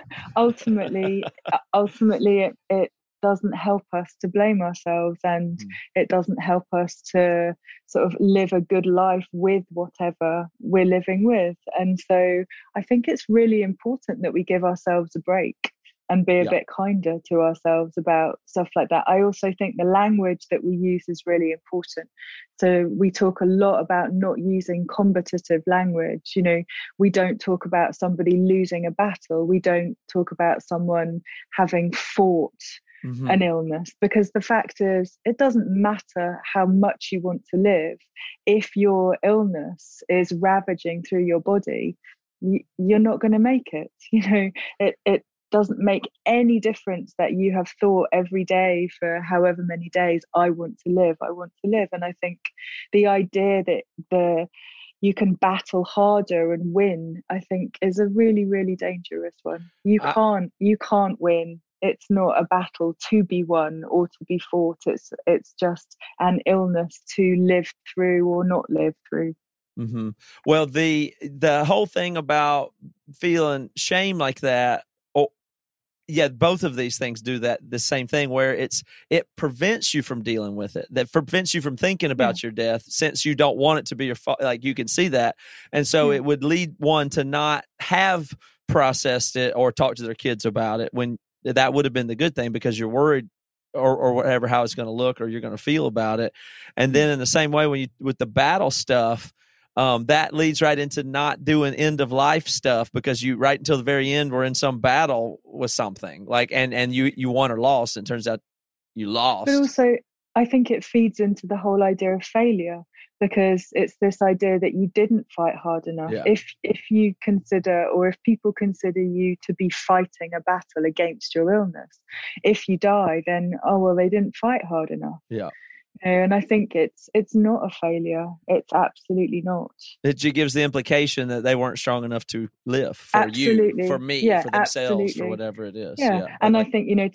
ultimately, ultimately it, it doesn't help us to blame ourselves, and Mm. it doesn't help us to sort of live a good life with whatever we're living with. And so I think it's really important that we give ourselves a break and be a Yeah. bit kinder to ourselves about stuff like that. I also think the language that we use is really important. So we talk a lot about not using combative language. You know, we don't talk about somebody losing a battle. We don't talk about someone having fought Mhm. an illness, because the fact is, it doesn't matter how much you want to live. If your illness is ravaging through your body, you, you're not going to make it. You know, it, it doesn't make any difference that you have thought every day for however many days, I want to live, I want to live. And I think the idea that the you can battle harder and win, I think is a really, really dangerous one. You I- can't, you can't win. It's not a battle to be won or to be fought. It's it's just an illness to live through or not live through. Mm-hmm. Well, the the whole thing about feeling shame like that, oh, yeah, both of these things do that the same thing, where it's it prevents you from dealing with it, that prevents you from thinking about your death, since you don't want it to be your fault. Like you can see that, and so Yeah. it would lead one to not have processed it or talked to their kids about it, when that would have been the good thing, because you're worried or, or whatever, how it's going to look or you're going to feel about it. And then in the same way, when you with the battle stuff, um, that leads right into not doing end of life stuff, because you right until the very end were in some battle with something, like and and you you won or lost, and it turns out you lost. But also, I think it feeds into the whole idea of failure, because it's this idea that you didn't fight hard enough. Yeah. If if you consider, or if people consider you to be fighting a battle against your illness, if you die, then oh well, they didn't fight hard enough. Yeah. You know, and I think it's it's not a failure. It's absolutely not. It just gives the implication that they weren't strong enough to live for Absolutely. you, for me, Yeah, for themselves, for absolutely. whatever it is. Yeah, Yeah. and Like- I think, you know, talk,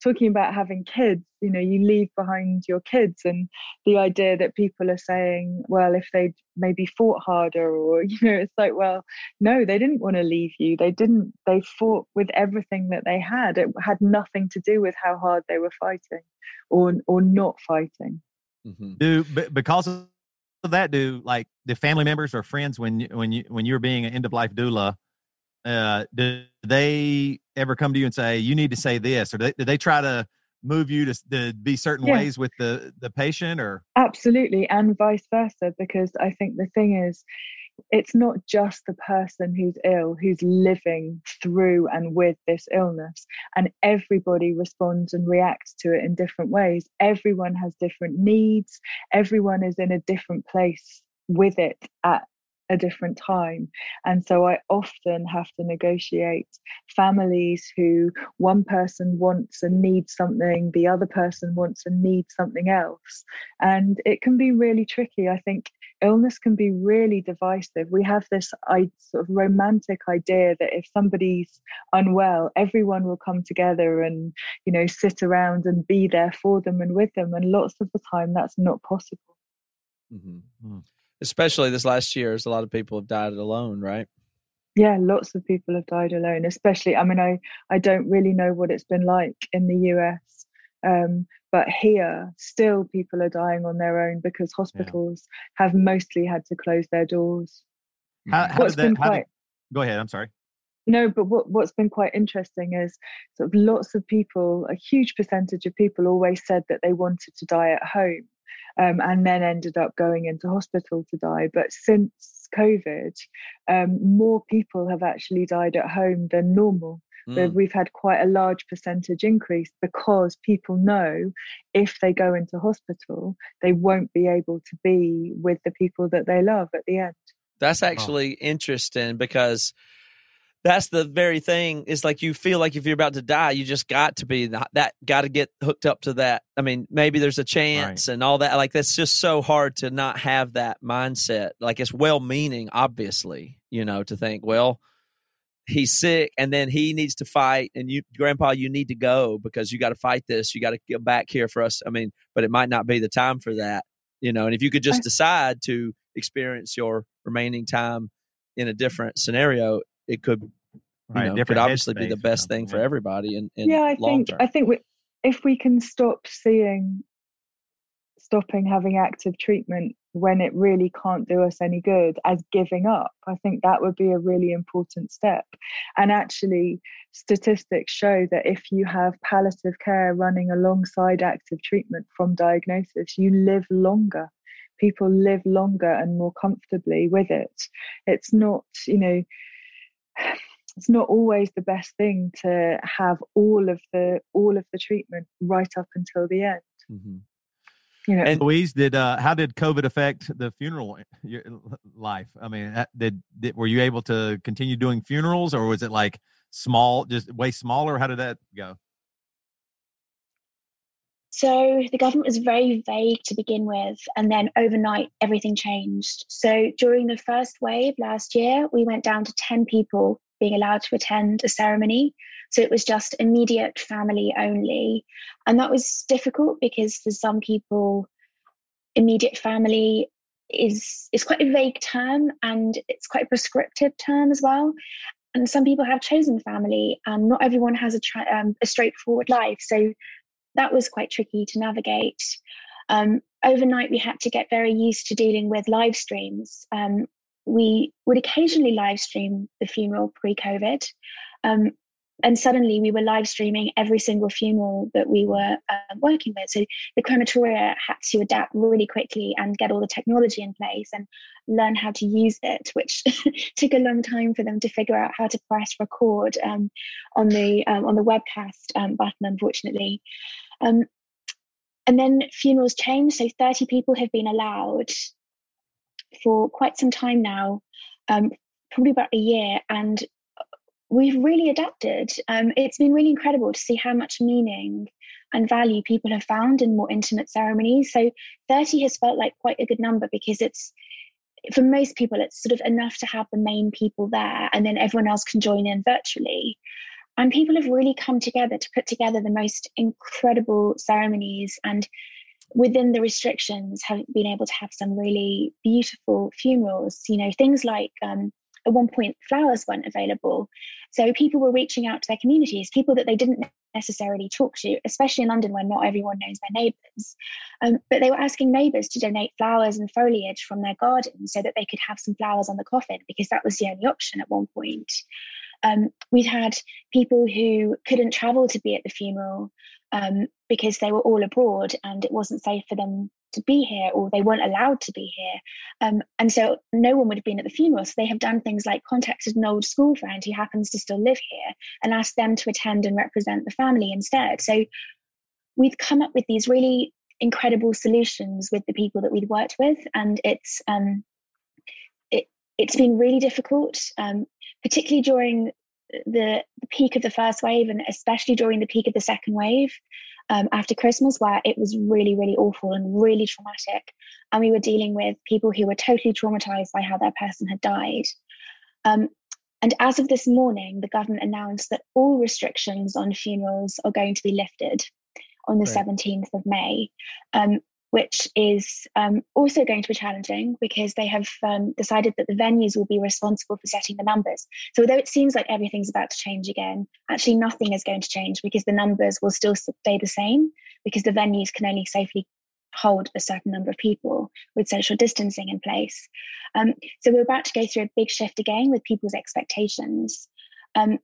talking about having kids, you know, you leave behind your kids, and the idea that people are saying, well, if they'd maybe fought harder, or, you know, it's like, well, no, they didn't want to leave you. They didn't, they fought with everything that they had. It had nothing to do with how hard they were fighting or, or not fighting. Mm-hmm. Do, because of that, do like the family members or friends, when you, when you, when you're being an end of life doula, uh, do they ever come to you and say, you need to say this, or do they, do they try to move you to, to be certain Yeah. ways with the, the patient, or? Absolutely. And vice versa, because I think the thing is, it's not just the person who's ill who's living through and with this illness, and everybody responds and reacts to it in different ways. Everyone has different needs. Everyone is in a different place with it at a different time. And so I often have to negotiate families who one person wants and needs something, the other person wants and needs something else. And it can be really tricky. I think illness can be really divisive. We have this I, sort of romantic idea that if somebody's unwell, everyone will come together and, you know, sit around and be there for them and with them. And lots of the time that's not possible. Mm-hmm. Hmm. Especially this last year, as a lot of people have died alone, right? Yeah, lots of people have died alone, especially, I mean, I, I don't really know what it's been like in the U S, um, but here still people are dying on their own because hospitals yeah. have mostly had to close their doors. How, how what's did that, been how quite, did, go ahead, I'm sorry. No, but what, what's been quite interesting is sort of lots of people, a huge percentage of people always said that they wanted to die at home. Um, and then ended up going into hospital to die. But since COVID, um, more people have actually died at home than normal. Mm. So we've had quite a large percentage increase because people know if they go into hospital, they won't be able to be with the people that they love at the end. That's actually oh. interesting, because that's the very thing. It's like you feel like if you're about to die, you just got to be that, that got to get hooked up to that. I mean, maybe there's a chance right. and all that. Like, that's just so hard to not have that mindset. Like, it's well-meaning, obviously, you know, to think, well, he's sick and then he needs to fight, and you, Grandpa, you need to go because you got to fight this. You got to get back here for us. I mean, but it might not be the time for that, you know. And if you could just decide to experience your remaining time in a different scenario, it could, right, you know, could obviously be the best thing for everybody. And yeah, I think term. I think we, if we can stop seeing, stopping having active treatment when it really can't do us any good as giving up, I think that would be a really important step. And actually, statistics show that if you have palliative care running alongside active treatment from diagnosis, you live longer. People live longer and more comfortably with it. It's not, you know, it's not always the best thing to have all of the all of the treatment right up until the end. Mm-hmm. You know, and Louise, did uh, how did COVID affect the funeral life? I mean, did, did were you able to continue doing funerals, or was it like small, just way smaller? How did that go? So the government was very vague to begin with, and then overnight everything changed. So during the first wave last year, we went down to ten people being allowed to attend a ceremony. So it was just immediate family only. And that was difficult because for some people, immediate family is, is quite a vague term, and it's quite a prescriptive term as well. And some people have chosen family, and not everyone has a, tra- um, a straightforward life. So that was quite tricky to navigate. Um, overnight, we had to get very used to dealing with live streams. Um, we would occasionally live stream the funeral pre-COVID. Um, and suddenly we were live streaming every single funeral that we were uh, working with. So the crematoria had to adapt really quickly and get all the technology in place and learn how to use it, which took a long time for them to figure out how to press record um, on the um, on the webcast um, button, unfortunately. Um, and then funerals changed. So thirty people have been allowed for quite some time now, um, probably about a year. And we've really adapted. Um, it's been really incredible to see how much meaning and value people have found in more intimate ceremonies. So thirty has felt like quite a good number, because it's, for most people, it's sort of enough to have the main people there, and then everyone else can join in virtually. And people have really come together to put together the most incredible ceremonies, and within the restrictions have been able to have some really beautiful funerals. You know, things like um, at one point flowers weren't available. So people were reaching out to their communities, people that they didn't necessarily talk to, especially in London where not everyone knows their neighbours. Um, but they were asking neighbours to donate flowers and foliage from their garden so that they could have some flowers on the coffin, because that was the only option at one point. Um, we'd had people who couldn't travel to be at the funeral um, because they were all abroad and it wasn't safe for them to be here, or they weren't allowed to be here. Um, and so no one would have been at the funeral. So they have done things like contacted an old school friend who happens to still live here and asked them to attend and represent the family instead. So we've come up with these really incredible solutions with the people that we've worked with. And it's um, it, it's been really difficult, um, particularly during the, the peak of the first wave, and especially during the peak of the second wave. Um, after Christmas, where it was really, really awful and really traumatic. And we were dealing with people who were totally traumatized by how their person had died. Um, and as of this morning, the government announced that all restrictions on funerals are going to be lifted on the right. seventeenth of May, um, which is um, also going to be challenging because they have um, decided that the venues will be responsible for setting the numbers. So although it seems like everything's about to change again, actually nothing is going to change because the numbers will still stay the same, because the venues can only safely hold a certain number of people with social distancing in place. Um, so we're about to go through a big shift again with people's expectations. Um,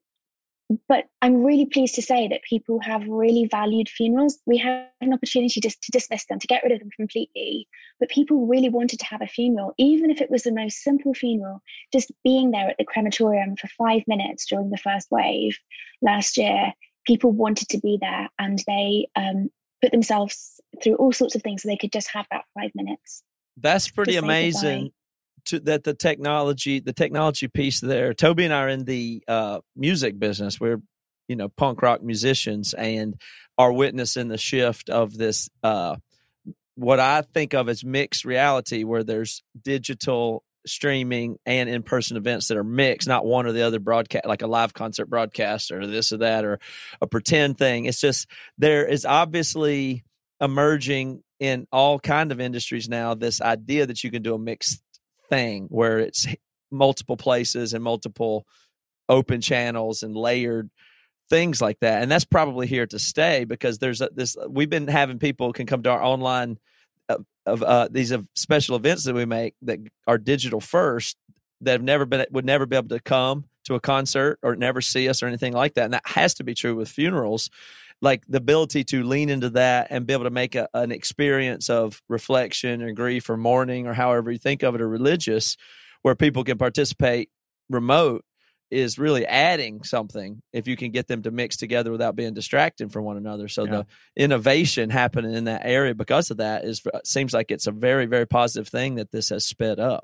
But I'm really pleased to say that people have really valued funerals. We had an opportunity just to dismiss them, to get rid of them completely. But people really wanted to have a funeral, even if it was the most simple funeral. Just being there at the crematorium for five minutes during the first wave last year, people wanted to be there, and they um, put themselves through all sorts of things so they could just have that five minutes. That's pretty amazing. To, that the technology, the technology piece there. Toby and I are in the uh, music business. We're, you know, punk rock musicians, and are witnessing the shift of this, uh, what I think of as mixed reality, where there's digital streaming and in-person events that are mixed, not one or the other broadcast, like a live concert broadcast or this or that, or a pretend thing. It's just, there is obviously emerging in all kind of industries now, this idea that you can do a mixed thing where it's multiple places and multiple open channels and layered things like that. And that's probably here to stay, because there's a, this, we've been having people can come to our online of, of uh, these of special events that we make that are digital first, that have never been, would never be able to come to a concert or never see us or anything like that. And that has to be true with funerals. Like the ability to lean into that and be able to make a, an experience of reflection or grief or mourning or however you think of it, or religious, where people can participate remote, is really adding something if you can get them to mix together without being distracted from one another. So yeah. the innovation happening in that area because of that is, seems like it's a very, very positive thing that this has sped up.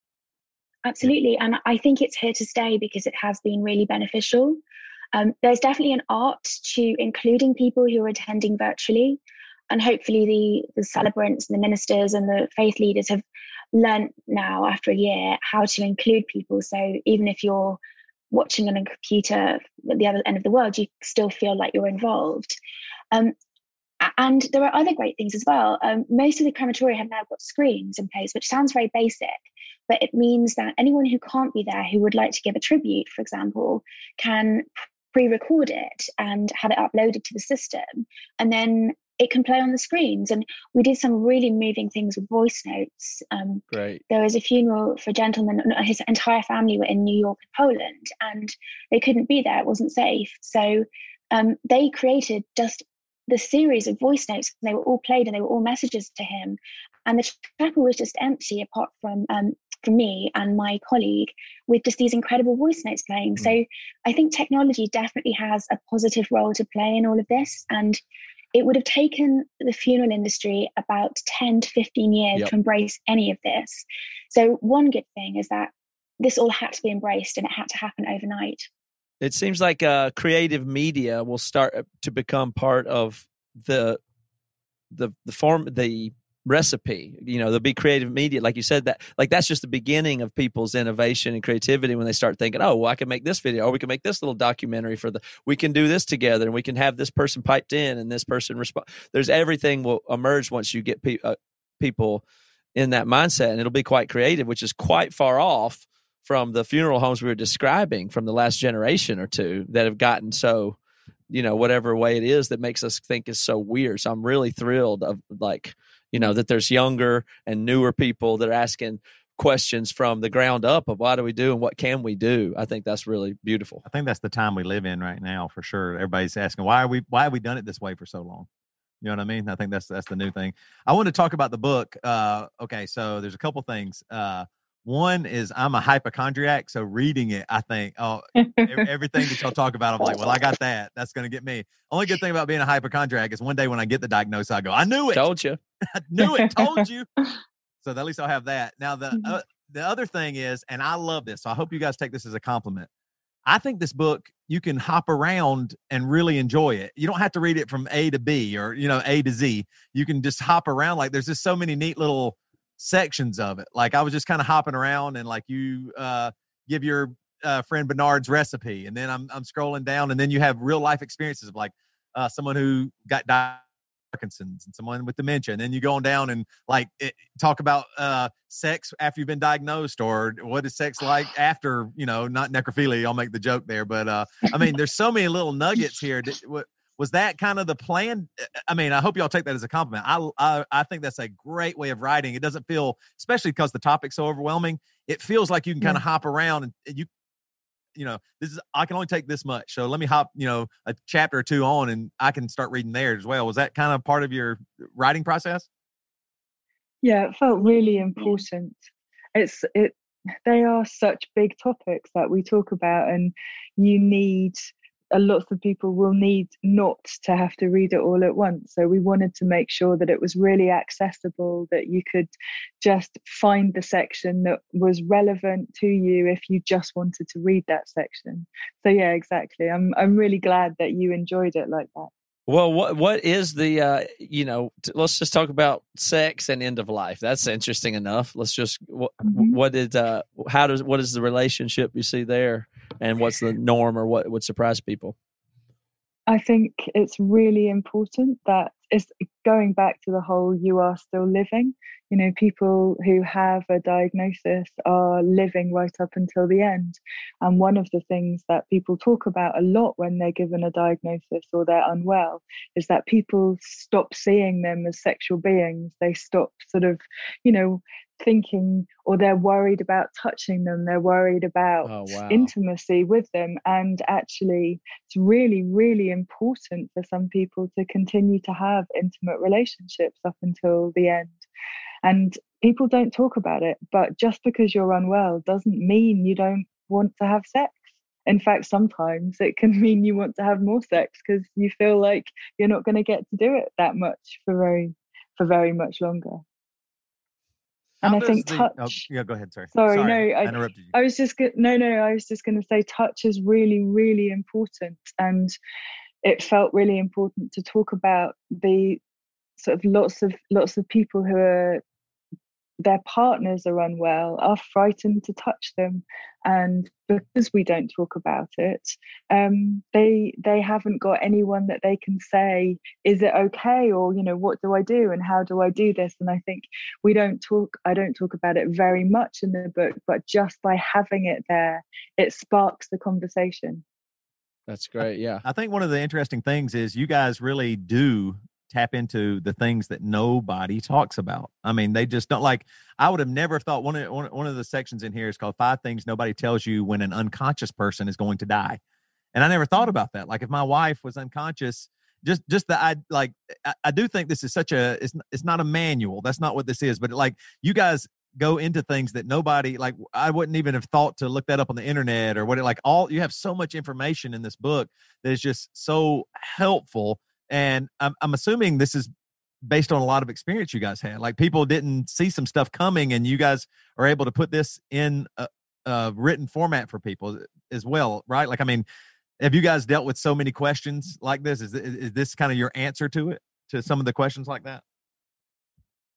Absolutely. And I think it's here to stay because it has been really beneficial. Um, there's definitely an art to including people who are attending virtually, and hopefully the, the celebrants and the ministers and the faith leaders have learned now after a year how to include people. So even if you're watching on a computer at the other end of the world, you still feel like you're involved. Um, and there are other great things as well. Um, most of the crematoria have now got screens in place, which sounds very basic, but it means that anyone who can't be there, who would like to give a tribute, for example, can pre-record it and have it uploaded to the system, and then it can play on the screens. And we did some really moving things with voice notes. Um, Great. There was a funeral for a gentleman, his entire family were in New York and Poland, and they couldn't be there, it wasn't safe. So um, they created just the series of voice notes, and they were all played and they were all messages to him. And the chapel was just empty apart from um, from me and my colleague, with just these incredible voice notes playing. Mm. So I think technology definitely has a positive role to play in all of this. And it would have taken the funeral industry about ten to fifteen years yep. to embrace any of this. So one good thing is that this all had to be embraced and it had to happen overnight. It seems like uh, creative media will start to become part of the the the form the recipe. You know, there'll be creative media, like you said, that like that's just the beginning of people's innovation and creativity when they start thinking, oh, well, I can make this video, or we can make this little documentary for the. We can do this together, and we can have this person piped in, and this person respond. There's everything will emerge once you get pe- uh, people in that mindset, and it'll be quite creative, which is quite far off from the funeral homes we were describing from the last generation or two that have gotten so, you know, whatever way it is that makes us think is so weird. So I'm really thrilled of like, you know, that there's younger and newer people that are asking questions from the ground up of what do we do and what can we do. I think that's really beautiful. I think that's the time we live in right now for sure. Everybody's asking, why are we, why have we done it this way for so long? You know what I mean? I think that's, that's the new thing. I want to talk about the book. Uh, okay. So there's a couple things. Uh, One is I'm a hypochondriac, so reading it, I think, oh, everything that y'all talk about, I'm like, well, I got that. That's going to get me. Only good thing about being a hypochondriac is one day when I get the diagnosis, I go, I knew it. Told you. I knew it. Told you. So at least I'll have that. Now, the uh, the other thing is, and I love this, so I hope you guys take this as a compliment. I think this book, you can hop around and really enjoy it. You don't have to read it from A to B or, you know, A to Z. You can just hop around. Like there's just so many neat little sections of it. Like I was just kind of hopping around and like you uh give your uh, friend Bernard's recipe, and then I'm I'm scrolling down, and then you have real life experiences of like uh someone who got Parkinson's and someone with dementia, and then you go on down and like it, talk about uh sex after you've been diagnosed, or what is sex like after, you know, not necrophilia. I'll make the joke there, but uh I mean there's so many little nuggets here. Did, what, Was that kind of the plan? I mean, I hope y'all take that as a compliment. I, I I think that's a great way of writing. It doesn't feel, especially because the topic's so overwhelming, it feels like you can kind of hop around and you, you know, this is, I can only take this much. So let me hop, you know, a chapter or two on and I can start reading there as well. Was that kind of part of your writing process? Yeah, it felt really important. It's, it, they are such big topics that we talk about, and you need, a lot of people will need not to have to read it all at once. So we wanted to make sure that it was really accessible, that you could just find the section that was relevant to you if you just wanted to read that section. So yeah, exactly. I'm I'm really glad that you enjoyed it like that. Well, what what is the uh, you know? T- let's just talk about sex and end of life. That's interesting enough. Let's just what Mm-hmm. what did uh, how does what is the relationship you see there, and what's the norm or what would surprise people? I think it's really important that it's going back to the whole you are still living. You know, people who have a diagnosis are living right up until the end. And one of the things that people talk about a lot when they're given a diagnosis or they're unwell is that people stop seeing them as sexual beings. They stop sort of, you know, thinking, or they're worried about touching them, they're worried about Oh, wow. intimacy with them. And actually it's really, really important for some people to continue to have intimate relationships up until the end. And people don't talk about it, but just because you're unwell doesn't mean you don't want to have sex. In fact, sometimes it can mean you want to have more sex because you feel like you're not going to get to do it that much for very for very much longer. And How I think does the- touch. oh, yeah, go ahead. Sorry. Sorry, no, I, I- interrupted you. I was just go- no, no. I was just going to say touch is really, really important, and it felt really important to talk about the sort of lots of lots of people who are their partners are unwell, are frightened to touch them, and because we don't talk about it, um, they they haven't got anyone that they can say, is it okay, or you know, what do I do and how do I do this? And I think we don't talk. I don't talk about it very much in the book, but just by having it there, it sparks the conversation. That's great. Yeah. I think one of the interesting things is you guys really do tap into the things that nobody talks about. I mean, they just don't, like, I would have never thought one of, one, one of the sections in here is called Five Things Nobody Tells You When an Unconscious Person is Going to Die. And I never thought about that. Like if my wife was unconscious, just, just the, I like, I, I do think this is such a, it's, it's not a manual. That's not what this is, but like you guys go into things that nobody, like I wouldn't even have thought to look that up on the internet or what it, like all, you have so much information in this book that is just so helpful. And I'm, I'm assuming this is based on a lot of experience you guys had. Like people didn't see some stuff coming, and you guys are able to put this in a, a written format for people as well, right? Like, I mean, have you guys dealt with so many questions like this? Is, is, is this kind of your answer to it, to some of the questions like that?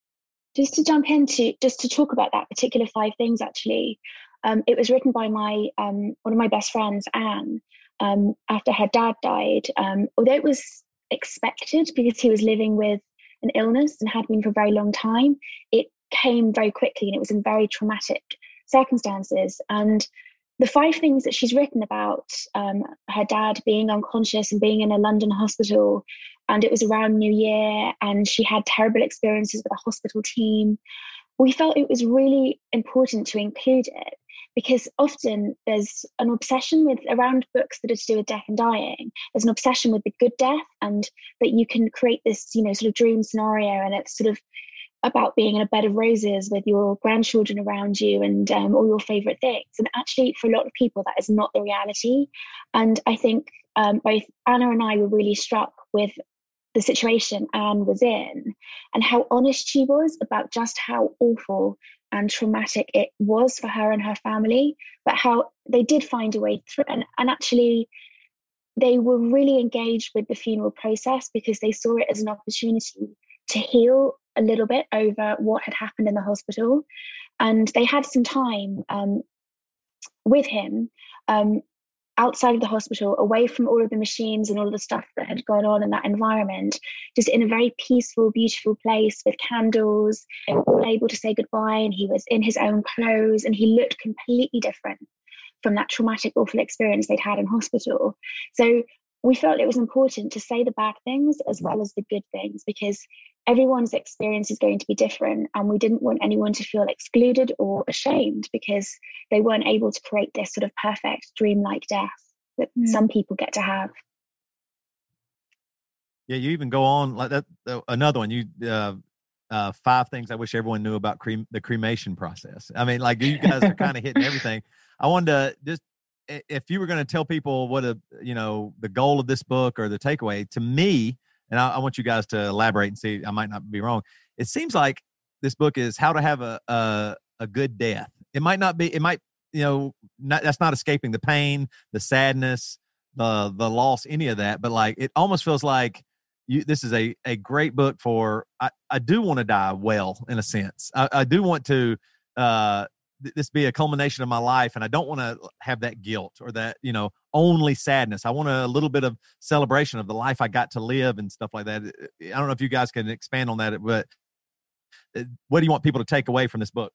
Just to jump into, just to talk about that particular five things, actually, um, it was written by my um, one of my best friends, Anne, um, after her dad died. Um, although it was expected because he was living with an illness and had been for a very long time, it came very quickly and it was in very traumatic circumstances. And the five things that she's written about um, her dad being unconscious and being in a London hospital, and it was around New Year, and she had terrible experiences with a hospital team. We felt it was really important to include it because often there's an obsession with around books that are to do with death and dying. There's an obsession with the good death, and that you can create this, you know, sort of dream scenario, and it's sort of about being in a bed of roses with your grandchildren around you and um, all your favorite things. And actually, for a lot of people, that is not the reality. And I think um, both Anna and I were really struck with the situation Anne was in and how honest she was about just how awful and traumatic it was for her and her family, but how they did find a way through. And, and actually, they were really engaged with the funeral process because they saw it as an opportunity to heal a little bit over what had happened in the hospital. And they had some time um, with him um, outside of the hospital, away from all of the machines and all of the stuff that had gone on in that environment, just in a very peaceful, beautiful place with candles, all able to say goodbye. And he was in his own clothes and he looked completely different from that traumatic, awful experience they'd had in hospital. So we felt it was important to say the bad things as well as the good things, because everyone's experience is going to be different. And we didn't want anyone to feel excluded or ashamed because they weren't able to create this sort of perfect dreamlike death that mm. some people get to have. Yeah, you even go on like that. Uh, another one, you uh, uh, five things I wish everyone knew about crem- the cremation process. I mean, like you guys are kind of hitting everything. I wanted to just, if you were going to tell people what a, you know, the goal of this book or the takeaway, to me, and I, I want you guys to elaborate and see, I might not be wrong. It seems like this book is how to have a, a, a good death. It might not be, it might, you know, not, that's not escaping the pain, the sadness, the, the loss, any of that. But like, it almost feels like you, this is a, a great book for, I, I do want to die well, in a sense. I, I do want to, uh, this be a culmination of my life, and I don't want to have that guilt or that, you know, only sadness. I want a little bit of celebration of the life I got to live and stuff like that. I don't know if you guys can expand on that, but what do you want people to take away from this book?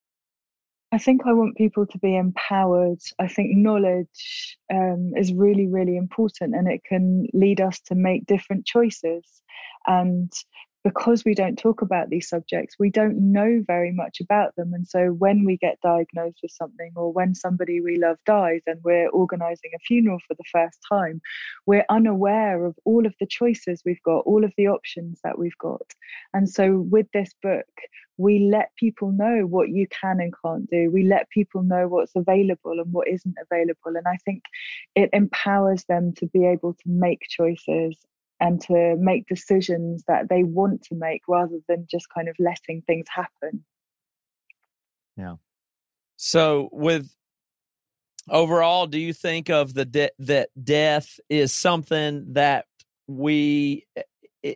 I think I want people to be empowered. I think knowledge um, is really, really important, and it can lead us to make different choices. And because we don't talk about these subjects, we don't know very much about them. And so when we get diagnosed with something, or when somebody we love dies and we're organizing a funeral for the first time, we're unaware of all of the choices we've got, all of the options that we've got. And so with this book, we let people know what you can and can't do. We let people know what's available and what isn't available. And I think it empowers them to be able to make choices and to make decisions that they want to make, rather than just kind of letting things happen. Yeah. So with overall, do you think of the de- that death is something that we, it,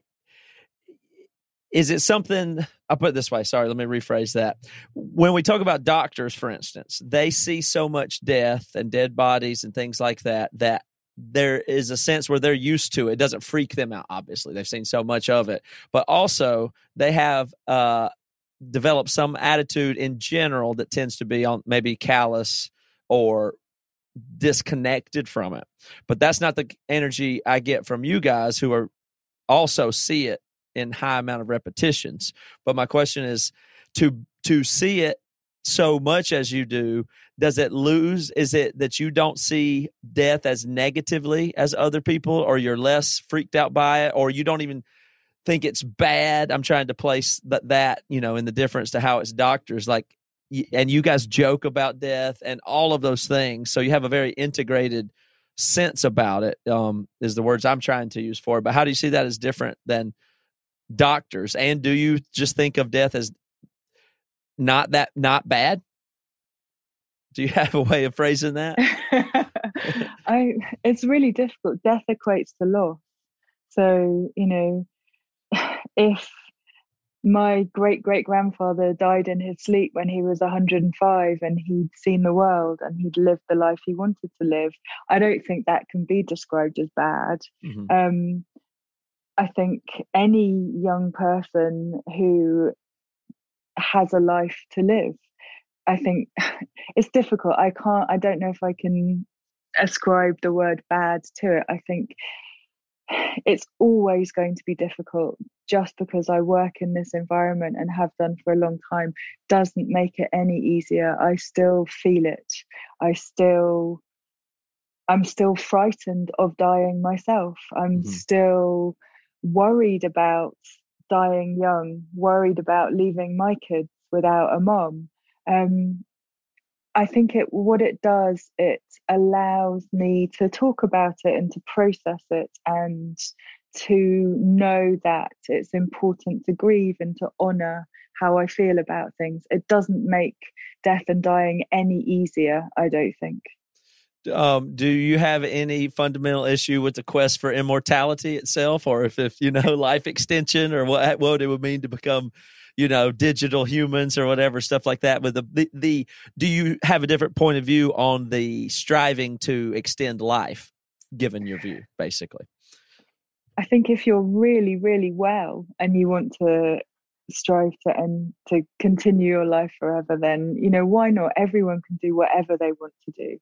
is it something, I'll put it this way, sorry, let me rephrase that. When we talk about doctors, for instance, they see so much death and dead bodies and things like that, that there is a sense where they're used to it. It doesn't freak them out, obviously. They've seen so much of it. But also, they have uh, developed some attitude in general that tends to be on maybe callous or disconnected from it. But that's not the energy I get from you guys, who are also see it in high amount of repetitions. But my question is, to to see it so much as you do, does it lose? Is it that you don't see death as negatively as other people, or you're less freaked out by it, or you don't even think it's bad? I'm trying to place that, that you know, in the difference to how it's doctors, like, and you guys joke about death and all of those things. So you have a very integrated sense about it, um, is the words I'm trying to use for it. But how do you see that as different than doctors? And do you just think of death as not that, not bad? Do you have a way of phrasing that? I, it's really difficult. Death equates to loss. So, you know, if my great great grandfather died in his sleep when he was one hundred five, and he'd seen the world and he'd lived the life he wanted to live. I don't think that can be described as bad. Mm-hmm. Um, I think any young person who has a life to live, I think it's difficult. I can't, I don't know if I can ascribe the word bad to it. I think it's always going to be difficult. Just because I work in this environment and have done for a long time doesn't make it any easier. I still feel it. I still, I'm still frightened of dying myself. I'm Mm-hmm. still worried about dying young, worried about leaving my kids without a mom. Um, I think it what it does, it allows me to talk about it and to process it and to know that it's important to grieve and to honor how I feel about things. It doesn't make death and dying any easier, I don't think. Um, do you have any fundamental issue with the quest for immortality itself, or if, if you know, life extension, or what what it would mean to become, you know, digital humans or whatever, stuff like that? With the, the the do you have a different point of view on the striving to extend life, given your view, basically? I think if you're really, really well and you want to strive to end to continue your life forever, then, you know, why not? Everyone can do whatever they want to do.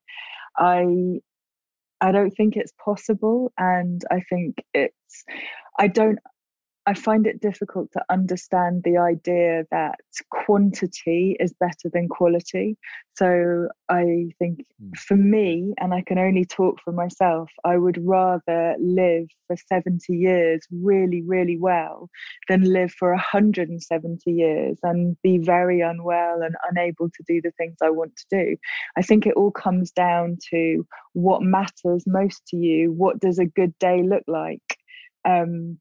I I don't think it's possible, and I think it's I don't I find it difficult to understand the idea that quantity is better than quality. So I think for me, and I can only talk for myself, I would rather live for seventy years really, really well than live for one hundred seventy years and be very unwell and unable to do the things I want to do. I think it all comes down to what matters most to you. What does a good day look like? Um,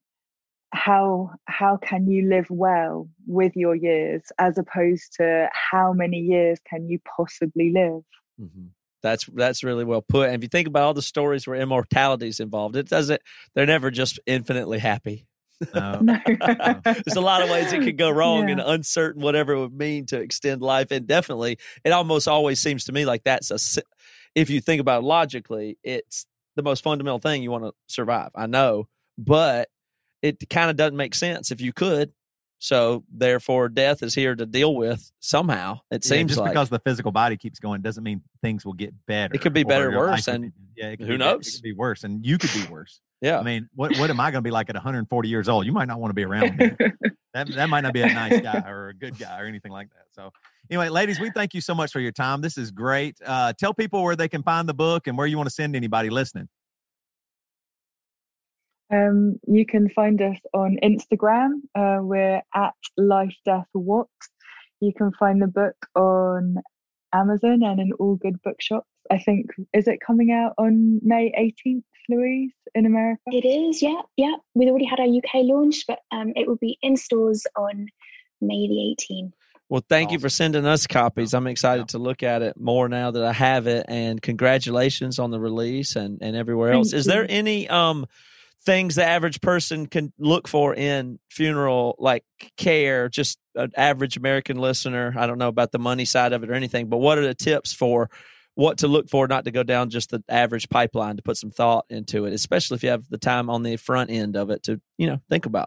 how how can you live well with your years, as opposed to how many years can you possibly live? Mm-hmm. That's that's really well put. And if you think about all the stories where immortality is involved, it doesn't. They're never just infinitely happy. No. No. There's a lot of ways it could go wrong, Yeah. and uncertain whatever it would mean to extend life. And definitely, it almost always seems to me like that's a. If you think about it logically, it's the most fundamental thing. You want to survive. I know, but it kind of doesn't make sense if you could. So therefore, death is here to deal with somehow. It Yeah, seems just like because the physical body keeps going doesn't mean things will get better. It could be better or your worse, life and could be- yeah, it could who be better. knows? It could be worse, and you could be worse. yeah. I mean, what what am I going to be like at one hundred forty years old? You might not want to be around me. that that might not be a nice guy or a good guy or anything like that. So anyway, ladies, we thank you so much for your time. This is great. Uh, tell people where they can find the book and where you want to send anybody listening. Um, you can find us on Instagram. Uh, we're at Life Death What. You can find the book on Amazon and in all good bookshops. I think, is it coming out on May eighteenth, Louise, in America? It is, yeah, yeah. We've already had our U K launch, but um, it will be in stores on May the eighteenth. Well, thank you Awesome. for sending us copies. I'm excited Yeah. to look at it more now that I have it. And congratulations on the release and, and everywhere else. Thank Is there you. any um things the average person can look for in funeral like care? Just an average American listener. I don't know about the money side of it or anything, but what are the tips for what to look for, not to go down just the average pipeline, to put some thought into it, especially if you have the time on the front end of it to, you know, think about?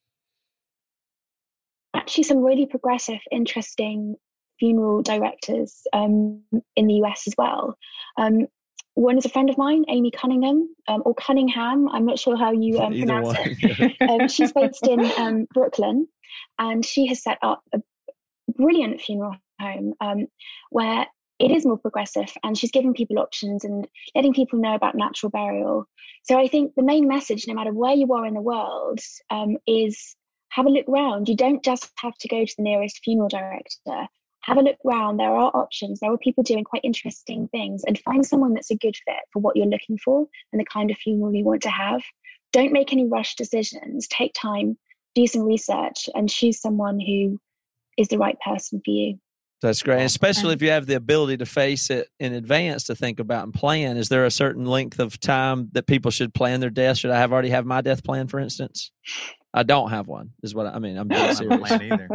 Actually, some really progressive, interesting funeral directors um, in the U S as well. Um, one is a friend of mine, Amy Cunningham, um, or Cunningham. I'm not sure how you um, Either pronounce one. it. um, she's based in um, Brooklyn, and she has set up a brilliant funeral home um, where it is more progressive, and she's giving people options and letting people know about natural burial. So I think the main message, no matter where you are in the world, um, is have a look round. You don't just have to go to the nearest funeral director. Have a look round. There are options. There are people doing quite interesting things, and find someone that's a good fit for what you're looking for and the kind of funeral you want to have. Don't make any rush decisions. Take time, do some research, and choose someone who is the right person for you. That's great, especially if you have the ability to face it in advance, to think about and plan. Is there a certain length of time that people should plan their death? Should I have already have my death plan, for instance? I don't have one. Is what I, I mean. I'm I being don't have a serious. plan either.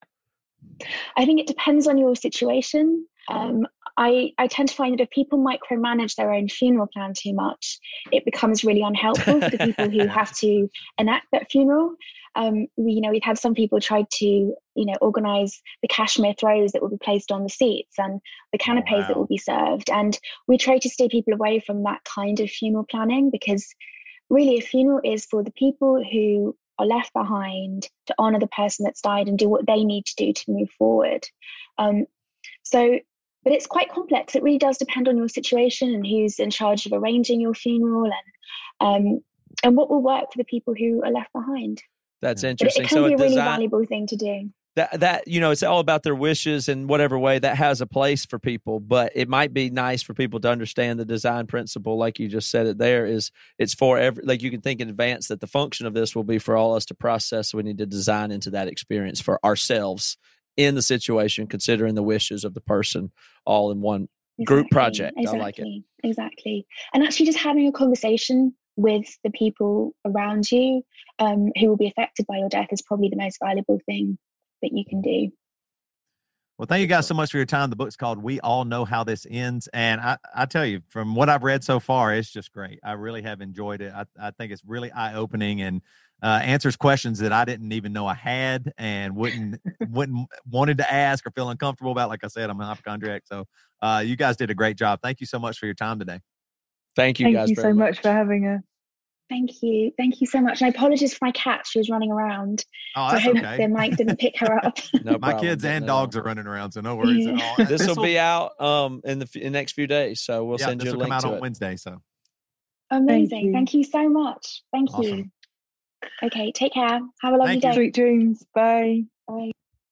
I think it depends on your situation. Um, I, I tend to find that if people micromanage their own funeral plan too much, it becomes really unhelpful for the people who have to enact that funeral. Um, we, you know, we've had some people try to, you know, organize the cashmere throws that will be placed on the seats and the canapes wow. that will be served. And we try to steer people away from that kind of funeral planning, because really a funeral is for the people who are left behind to honor the person that's died and do what they need to do to move forward. Um, so, but it's quite complex. It really does depend on your situation and who's in charge of arranging your funeral, and um, and what will work for the people who are left behind. That's But it, interesting. it can so be a really design, valuable thing to do. that that you know, it's all about their wishes in whatever way that has a place for people. But it might be nice for people to understand the design principle, like you just said it. There is, it's for every, like you can think in advance that the function of this will be for all us to process. So we need to design into that experience for ourselves in the situation, considering the wishes of the person, all in one group project. Exactly, I like it. Exactly. And actually just having a conversation with the people around you um, who will be affected by your death is probably the most valuable thing that you can do. Well, thank you guys so much for your time. The book's called We All Know How This Ends. And I, I tell you, from what I've read so far, it's just great. I really have enjoyed it. I, I think it's really eye-opening and uh, answers questions that I didn't even know I had and wouldn't wouldn't wanted to ask or feel uncomfortable about. Like I said, I'm a hypochondriac. So uh, you guys did a great job. Thank you so much for your time today. Thank you Thank guys you very so much. much for having us. Thank you. Thank you so much. And I apologize for my cat. She was running around. Oh, So I that's hope okay. the mic didn't pick her up. No My problem, kids and no. dogs are running around, so no worries Yeah. at all. This will will- be out um in the, f- in the next few days, so we'll yeah, send this you a will link come out to on it. Wednesday. So Amazing. you. Thank you so much. Thank you. Awesome. Okay, take care. Have a lovely Thank you. day. Sweet dreams. Bye. Bye.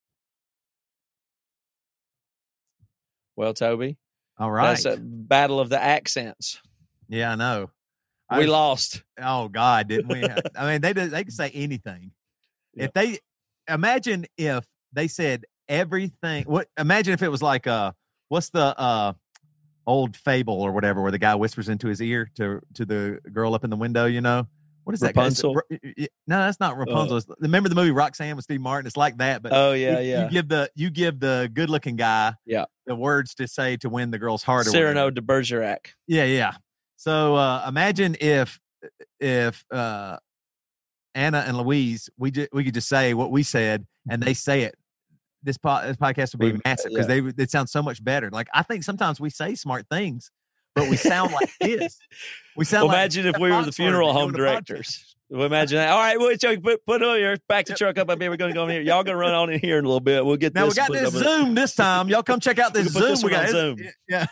Well, Toby, all right. that's a battle of the accents. Yeah, I know. I We was- lost. Oh God, didn't we? I mean, they did- they can say anything. Yep. If they imagine if they said everything. What? Imagine if it was like uh, what's the uh, old fable or whatever, where the guy whispers into his ear to to the girl up in the window. You know, what is that? guy? Is it Rapunzel? Ra- No, that's not Rapunzel. It's- Remember the movie Roxanne with Steve Martin? It's like that, but Oh yeah, you, yeah. you give the you give the good looking guy Yeah. the words to say to win the girl's heart. Or Cyrano whatever. de Bergerac. Yeah, yeah. So uh, imagine if if uh, Anna and Louise, we ju- we could just say what we said, and they say it. This, po- this podcast would be We- massive because yeah. they it sounds so much better. Like I think sometimes we say smart things, but we sound like this. We sound. Well, like imagine if Jeff we were the Foxworthy funeral home doing a podcast. directors. Well, imagine that. All right, well, Chuck, put put on your back the truck up up here. We're going to go in here. Y'all going to run on in here in a little bit. We'll get Now we this. got put this up- Zoom this time. Y'all come check out We this can put Zoom. this we one got on Zoom. Yeah.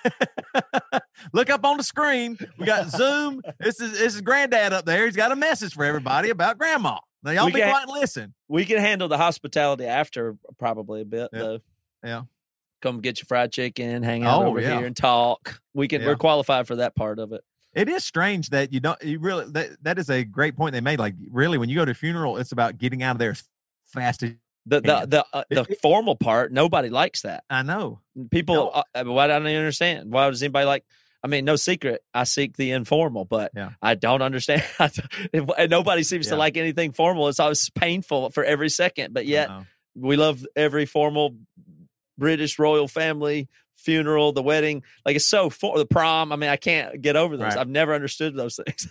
Look up on the screen. We got Zoom. This is this is Granddad up there. He's got a message for everybody about Grandma. Now y'all We be can't- quiet and listen. We can handle the hospitality after probably a bit Yeah. though. Yeah. Come get your fried chicken, hang out Oh, over yeah. here and talk. We can. Yeah. We're qualified for that part of it. It is strange that you don't. You really that that is a great point they made. Like really, when you go to a funeral, it's about getting out of there as fast as The the Yeah. the uh, the It- formal part. Nobody likes that. I know. People. No. Uh, why don't I understand? Why does anybody like? I mean, no secret. I seek the informal, but Yeah. I don't understand. And nobody seems Yeah. to like anything formal. It's always painful for every second, but yet I know. we love every formal British royal family funeral, the wedding. Like it's so for the prom. I mean, I can't get over those. Right. I've never understood those things.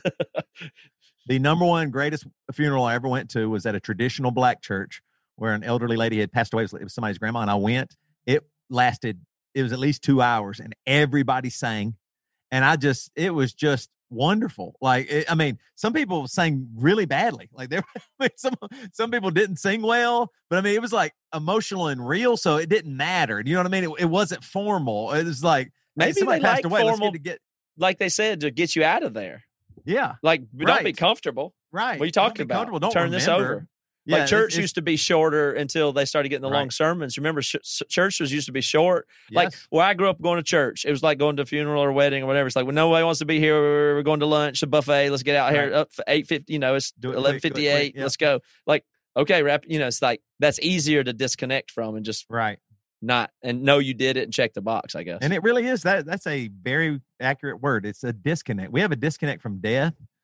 The number one greatest funeral I ever went to was at a traditional black church where an elderly lady had passed away. It was somebody's grandma, and I went. It lasted. It was at least two hours, and everybody sang. And I just, it was just wonderful. Like, it, I mean, some people sang really badly. Like there, I mean, some some people didn't sing well, but I mean, it was like emotional and real, so it didn't matter. You know what I mean? It, it wasn't formal. It was like, Maybe hey, somebody they passed like away. Let's formal- get to get, Like they said, to get you out of there. yeah, Like, don't be Right. comfortable. right. What are you Don't talking be about? comfortable. Don't Turn this remember. over. Yeah, Like church it's- it's- used to be shorter until they started getting the long Right. sermons. Remember, sh- s- church was used to be short. Like yes. where I grew up going to church, it was like going to a funeral or a wedding or whatever. It's like, well, nobody wants to be here. We're going to lunch, a buffet. Let's get out here Right. up for eight fifty. You know, it's Do it quick, do it eleven fifty eight. quick, yeah. Let's go. Like, okay, wrap. You know, it's like that's easier to disconnect from and just right. not and know you did it and check the box. I guess. And it really is that. That's a very accurate word. It's a disconnect. We have a disconnect from death,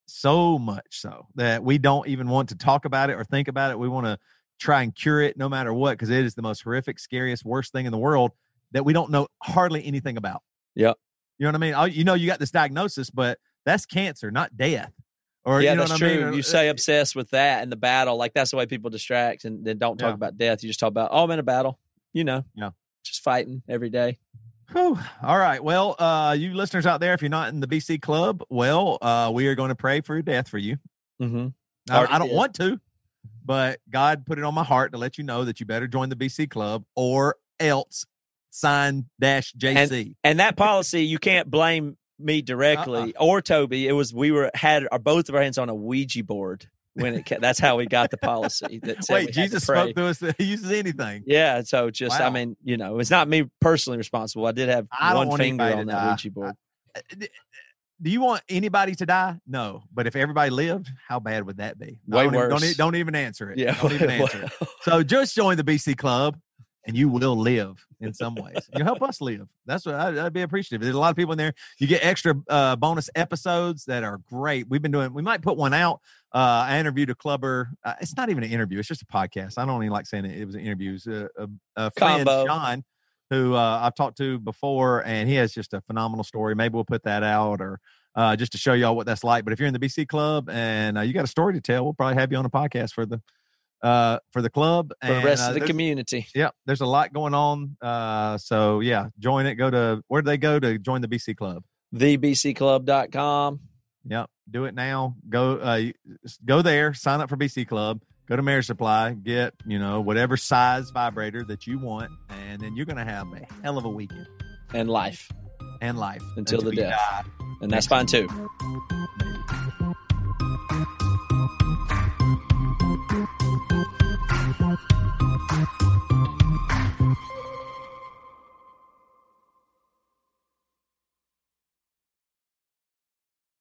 so much so that we don't even want to talk about it or think about it. We want to try and cure it no matter what, because it is the most horrific, scariest, worst thing in the world that we don't know hardly anything about. Yep. You know what I mean? Oh, you know, you got this diagnosis, but that's cancer, not death. Or, yeah, you know that's what true. I mean? You say obsessed with that and the battle. Like, that's the way people distract and then don't talk Yeah. about death. You just talk about, oh, I'm in a battle. You know, Yeah. just fighting every day. Whew. All right. Well, uh, you listeners out there, if you're not in the B C Club, well, uh, we are going to pray for death for you. Mm-hmm. I, Already I don't did. want to, but God put it on my heart to let you know that you better join the B C Club or else sign dash J C. And that policy, you can't blame me directly Uh-uh. or Toby. It was, we were, had our, both of our hands on a Ouija board when it, ca- that's how we got the policy. That said we Wait, had to Jesus pray. spoke to us that he uses anything. Yeah. So just, I Wow. mean, you know, it's not me personally responsible. I did have I don't one want finger anybody on to that die. Ouija board. Do you want anybody to die? No. But if everybody lived, how bad would that be? Way don't, even, don't, worse. e- don't even answer it. Yeah. Don't even answer it. So just join the B C Club and you will live in some ways. You help us live. That's what I'd, I'd be appreciative. There's a lot of people in there. You get extra uh, bonus episodes that are great. We've been doing, we might put one out. Uh, I interviewed a clubber. Uh, it's not even an interview. It's just a podcast. I don't even like saying it. It was an interview. It was a, a, a friend, Combo. Sean, who uh, I've talked to before, and he has just a phenomenal story. Maybe we'll put that out or uh, just to show y'all what that's like. But if you're in the B C Club and uh, you got a story to tell, we'll probably have you on a podcast for the uh, for the club. For the and, rest uh, of the there's- community. Yeah, there's a lot going on. Uh, so yeah, join it. Go to where do they go to join the B C Club? the b c club dot com. Yep, do it now. Go, uh, go there. Sign up for B C Club. Go to Marriage Supply. Get you know whatever size vibrator that you want, and then you're gonna have a hell of a weekend And life. and life Until the you death. die. And that's fine too.